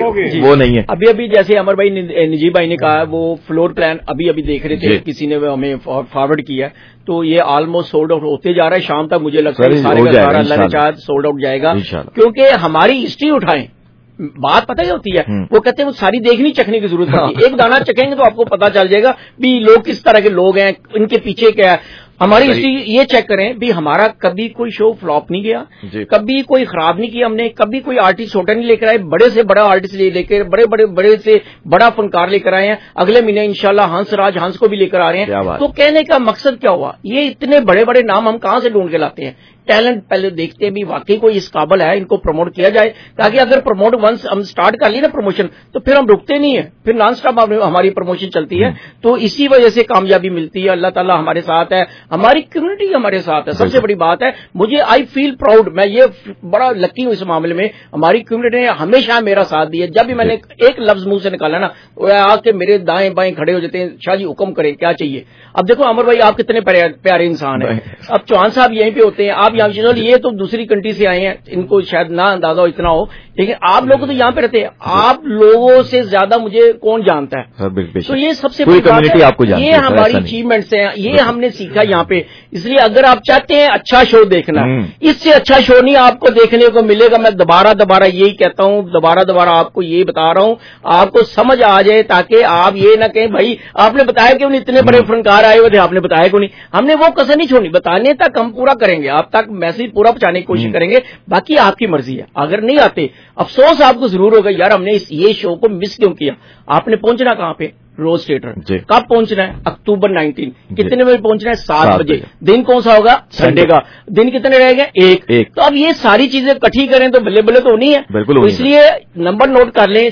वो नहीं है। अभी जैसे अमर भाई नजीब भाई ने कहा वो फ्लोर प्लान अभी देख रहे थे, किसी ने हमें फॉरवर्ड किया, तो ये ऑलमोस्ट सोल्ड आउट होते जा रहा है। शाम तक मुझे लगता है सारे का सारा अल्लाह ने चाहा सोल्ड आउट जाएगा, क्योंकि हमारी हिस्ट्री उठाएं। बात पता ही होती है, वो कहते हैं वो सारी देखनी चखने की जरूरत पड़ती है। एक दाना चखेंगे तो आपको पता चल जाएगा भी लोग किस तरह के लोग हैं, इनके पीछे क्या है। हमारी हिस्ट्री ये चेक करें भी हमारा कभी कोई शो फ्लॉप नहीं गया, कभी कोई खराब नहीं किया हमने, कभी कोई आर्टिस्ट छोटा नहीं लेकर आए, बड़े से बड़ा आर्टिस्ट लेकर बड़े से बड़ा फनकार लेकर आए हैं। अगले महीने इंशाल्लाह हंस को भी लेकर आ रहे हैं। तो कहने का मकसद क्या हुआ, ये इतने बड़े बड़े नाम हम कहां से ढूंढ के लाते हैं। टैलेंट पहले देखते हैं भी वाकई कोई इस काबिल है, इनको प्रमोट किया जाए, ताकि अगर प्रमोट वंस हम स्टार्ट कर लिए ना प्रमोशन तो फिर हम रुकते नहीं है, फिर नॉन स्टॉप हमारी प्रमोशन चलती है। तो इसी वजह से कामयाबी मिलती है। अल्लाह ताला हमारे साथ है, हमारी कम्युनिटी हमारे साथ है। सबसे बड़ी बात है, मुझे आई फील प्राउड, मैं ये बड़ा लकी हूं इस मामले में। हमारी कम्युनिटी ने हमेशा मेरा साथ दिया। जब भी मैंने एक लफ्ज मुंह से निकाला ना, आके मेरे दाएं बाएं खड़े हो जाते हैं, शाह जी हुक्म करें क्या चाहिए। अब देखो अमर भाई आप कितने प्यारे इंसान हैं। अब चौहान साहब यहीं पे होते हैं, आप यहाँ ये तो दूसरी कंट्री से आए हैं, इनको शायद ना अंदाजा हो इतना हो, लेकिन आप लोग तो यहाँ पे रहते हैं। आप लोगों से ज्यादा मुझे कौन जानता है। तो ये सबसे बड़ी बात है, ये हमारी अचीवमेंट्स हैं, ये हमने सीखा यहाँ पे। इसलिए अगर आप चाहते हैं अच्छा शो देखना, इससे अच्छा शो नहीं आपको देखने को मिलेगा। मैं दोबारा यही कहता हूँ, दोबारा आपको ये बता रहा हूँ, आपको समझ आ जाए, ताकि आप ये ना कहें भाई आपने बताया क्यों नहीं, इतने बड़े फनकार आए हुए थे आपने बताया क्यों नहीं। हमने वो कसर नहीं छोड़नी, बताने तक हम पूरा करेंगे, आप तक मैसेज पूरा पहुंचाने की कोशिश करेंगे। बाकी आपकी मर्जी है, अगर नहीं आते अफसोस आपको जरूर होगा यार हमने ये शो को मिस क्यों किया। आपने पहुंचना कहां पे, रोज थिएटर। कब पहुंचना है, अक्टूबर 19। कितने बजे पहुंचना है, 7 बजे। दिन कौन सा होगा, संडे का। दिन कितने रहेंगे, एक। तो अब ये सारी चीजें इकट्ठी करें तो बल्ले बल्ले तो नहीं है। तो इसलिए नंबर नोट कर लें,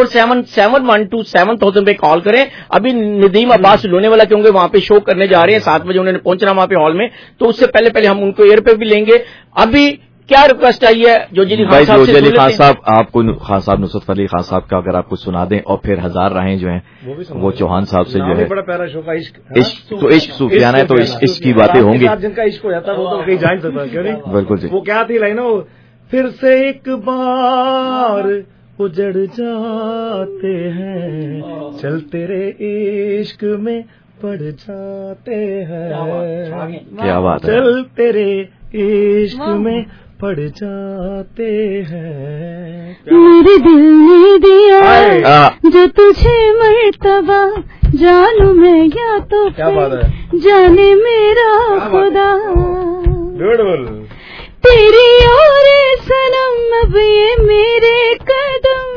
6477127000 पे कॉल करें। अभी नदीम अब्बास लोने वाला क्योंकि वहां पे शो करने जा रहे हैं, 7 बजे उन्होंने पहुंचना वहां पे हॉल में, तो उससे पहले हम उनको एयर पे भी लेंगे। अभी क्या रिक्वेस्ट आई है जोजी अली खान साहब से? जोजी अली खान साहब, आपको खान साहब नुसरत अली खान साहब का अगर आप कुछ सुना दें, और फिर हजार राहें जो हैं वो चौहान साहब से जो है। बड़ा प्यारा शो का इश्क, तो इश्क सूफियाना है, तो इश्क की बातें होंगी। जिनका इश्क हो जाता है वो तो कहीं जा नहीं सकता, क्यों नहीं। बिल्कुल जी। वो क्या थी लाइन, फिर से एक बार उजड़ जाते हैं, चल तेरे इश्क में पड़ जाते हैं। क्या बात है। चल तेरे इश्क में पड़ जाते हैं। मेरे दिल ने दिया जो तुझे मर्तबा, जानू मैं या तो क्या बात है। जाने मेरा खुदा। वादा ब्यूटीफुल तेरी और सनम अब ये मेरे कदम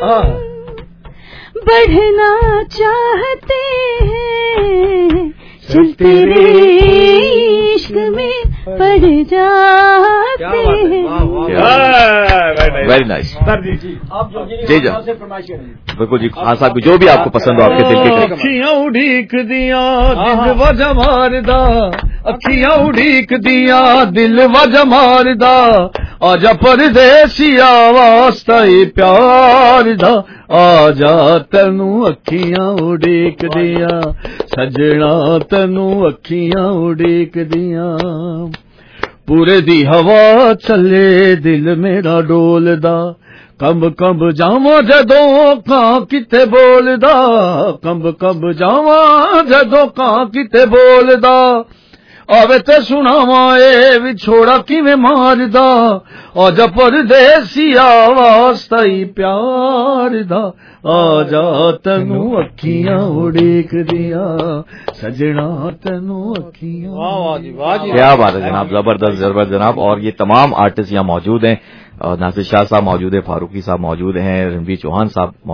बढ़ना चाहते हैं चल तेरे इश्क में पड़ जाते हैं। वेरी नाइस सर जी जी बिल्कुल जी खान साहब जो भी आपको पसंद हो आपके दिल के करीब। अखियां उड़ीक दिया दिल वज मारदा अखियां उड़ीक दिया दिल वज मारदा आजा परदेसिया वास्ता ही प्यार दा आजा तैनू अखियां उड़ीक दिया सजना तैनू अखियां उड़ीक दिया पूरे दी हवा चले दिल मेरा डोलदा कंब कंब जावां जदों कां किते बोलदा कंब कंब जावां जदों कां किते बोलदा आवे ते सुनावां ए विछोड़ा किवें मारदा आजा परदेसिया वास्ता ही प्यार दा आजा तैनू अखियां उड़ीक दिया सजना तैनू अखियां। वाह जी वाह जी क्या बात है जनाब जबरदस्त जनाब। और ये तमाम आर्टिस्ट यहाँ मौजूद हैं नासिर शाह साहब मौजूद है फारूकी साहब मौजूद हैं रणवीर चौहान साहब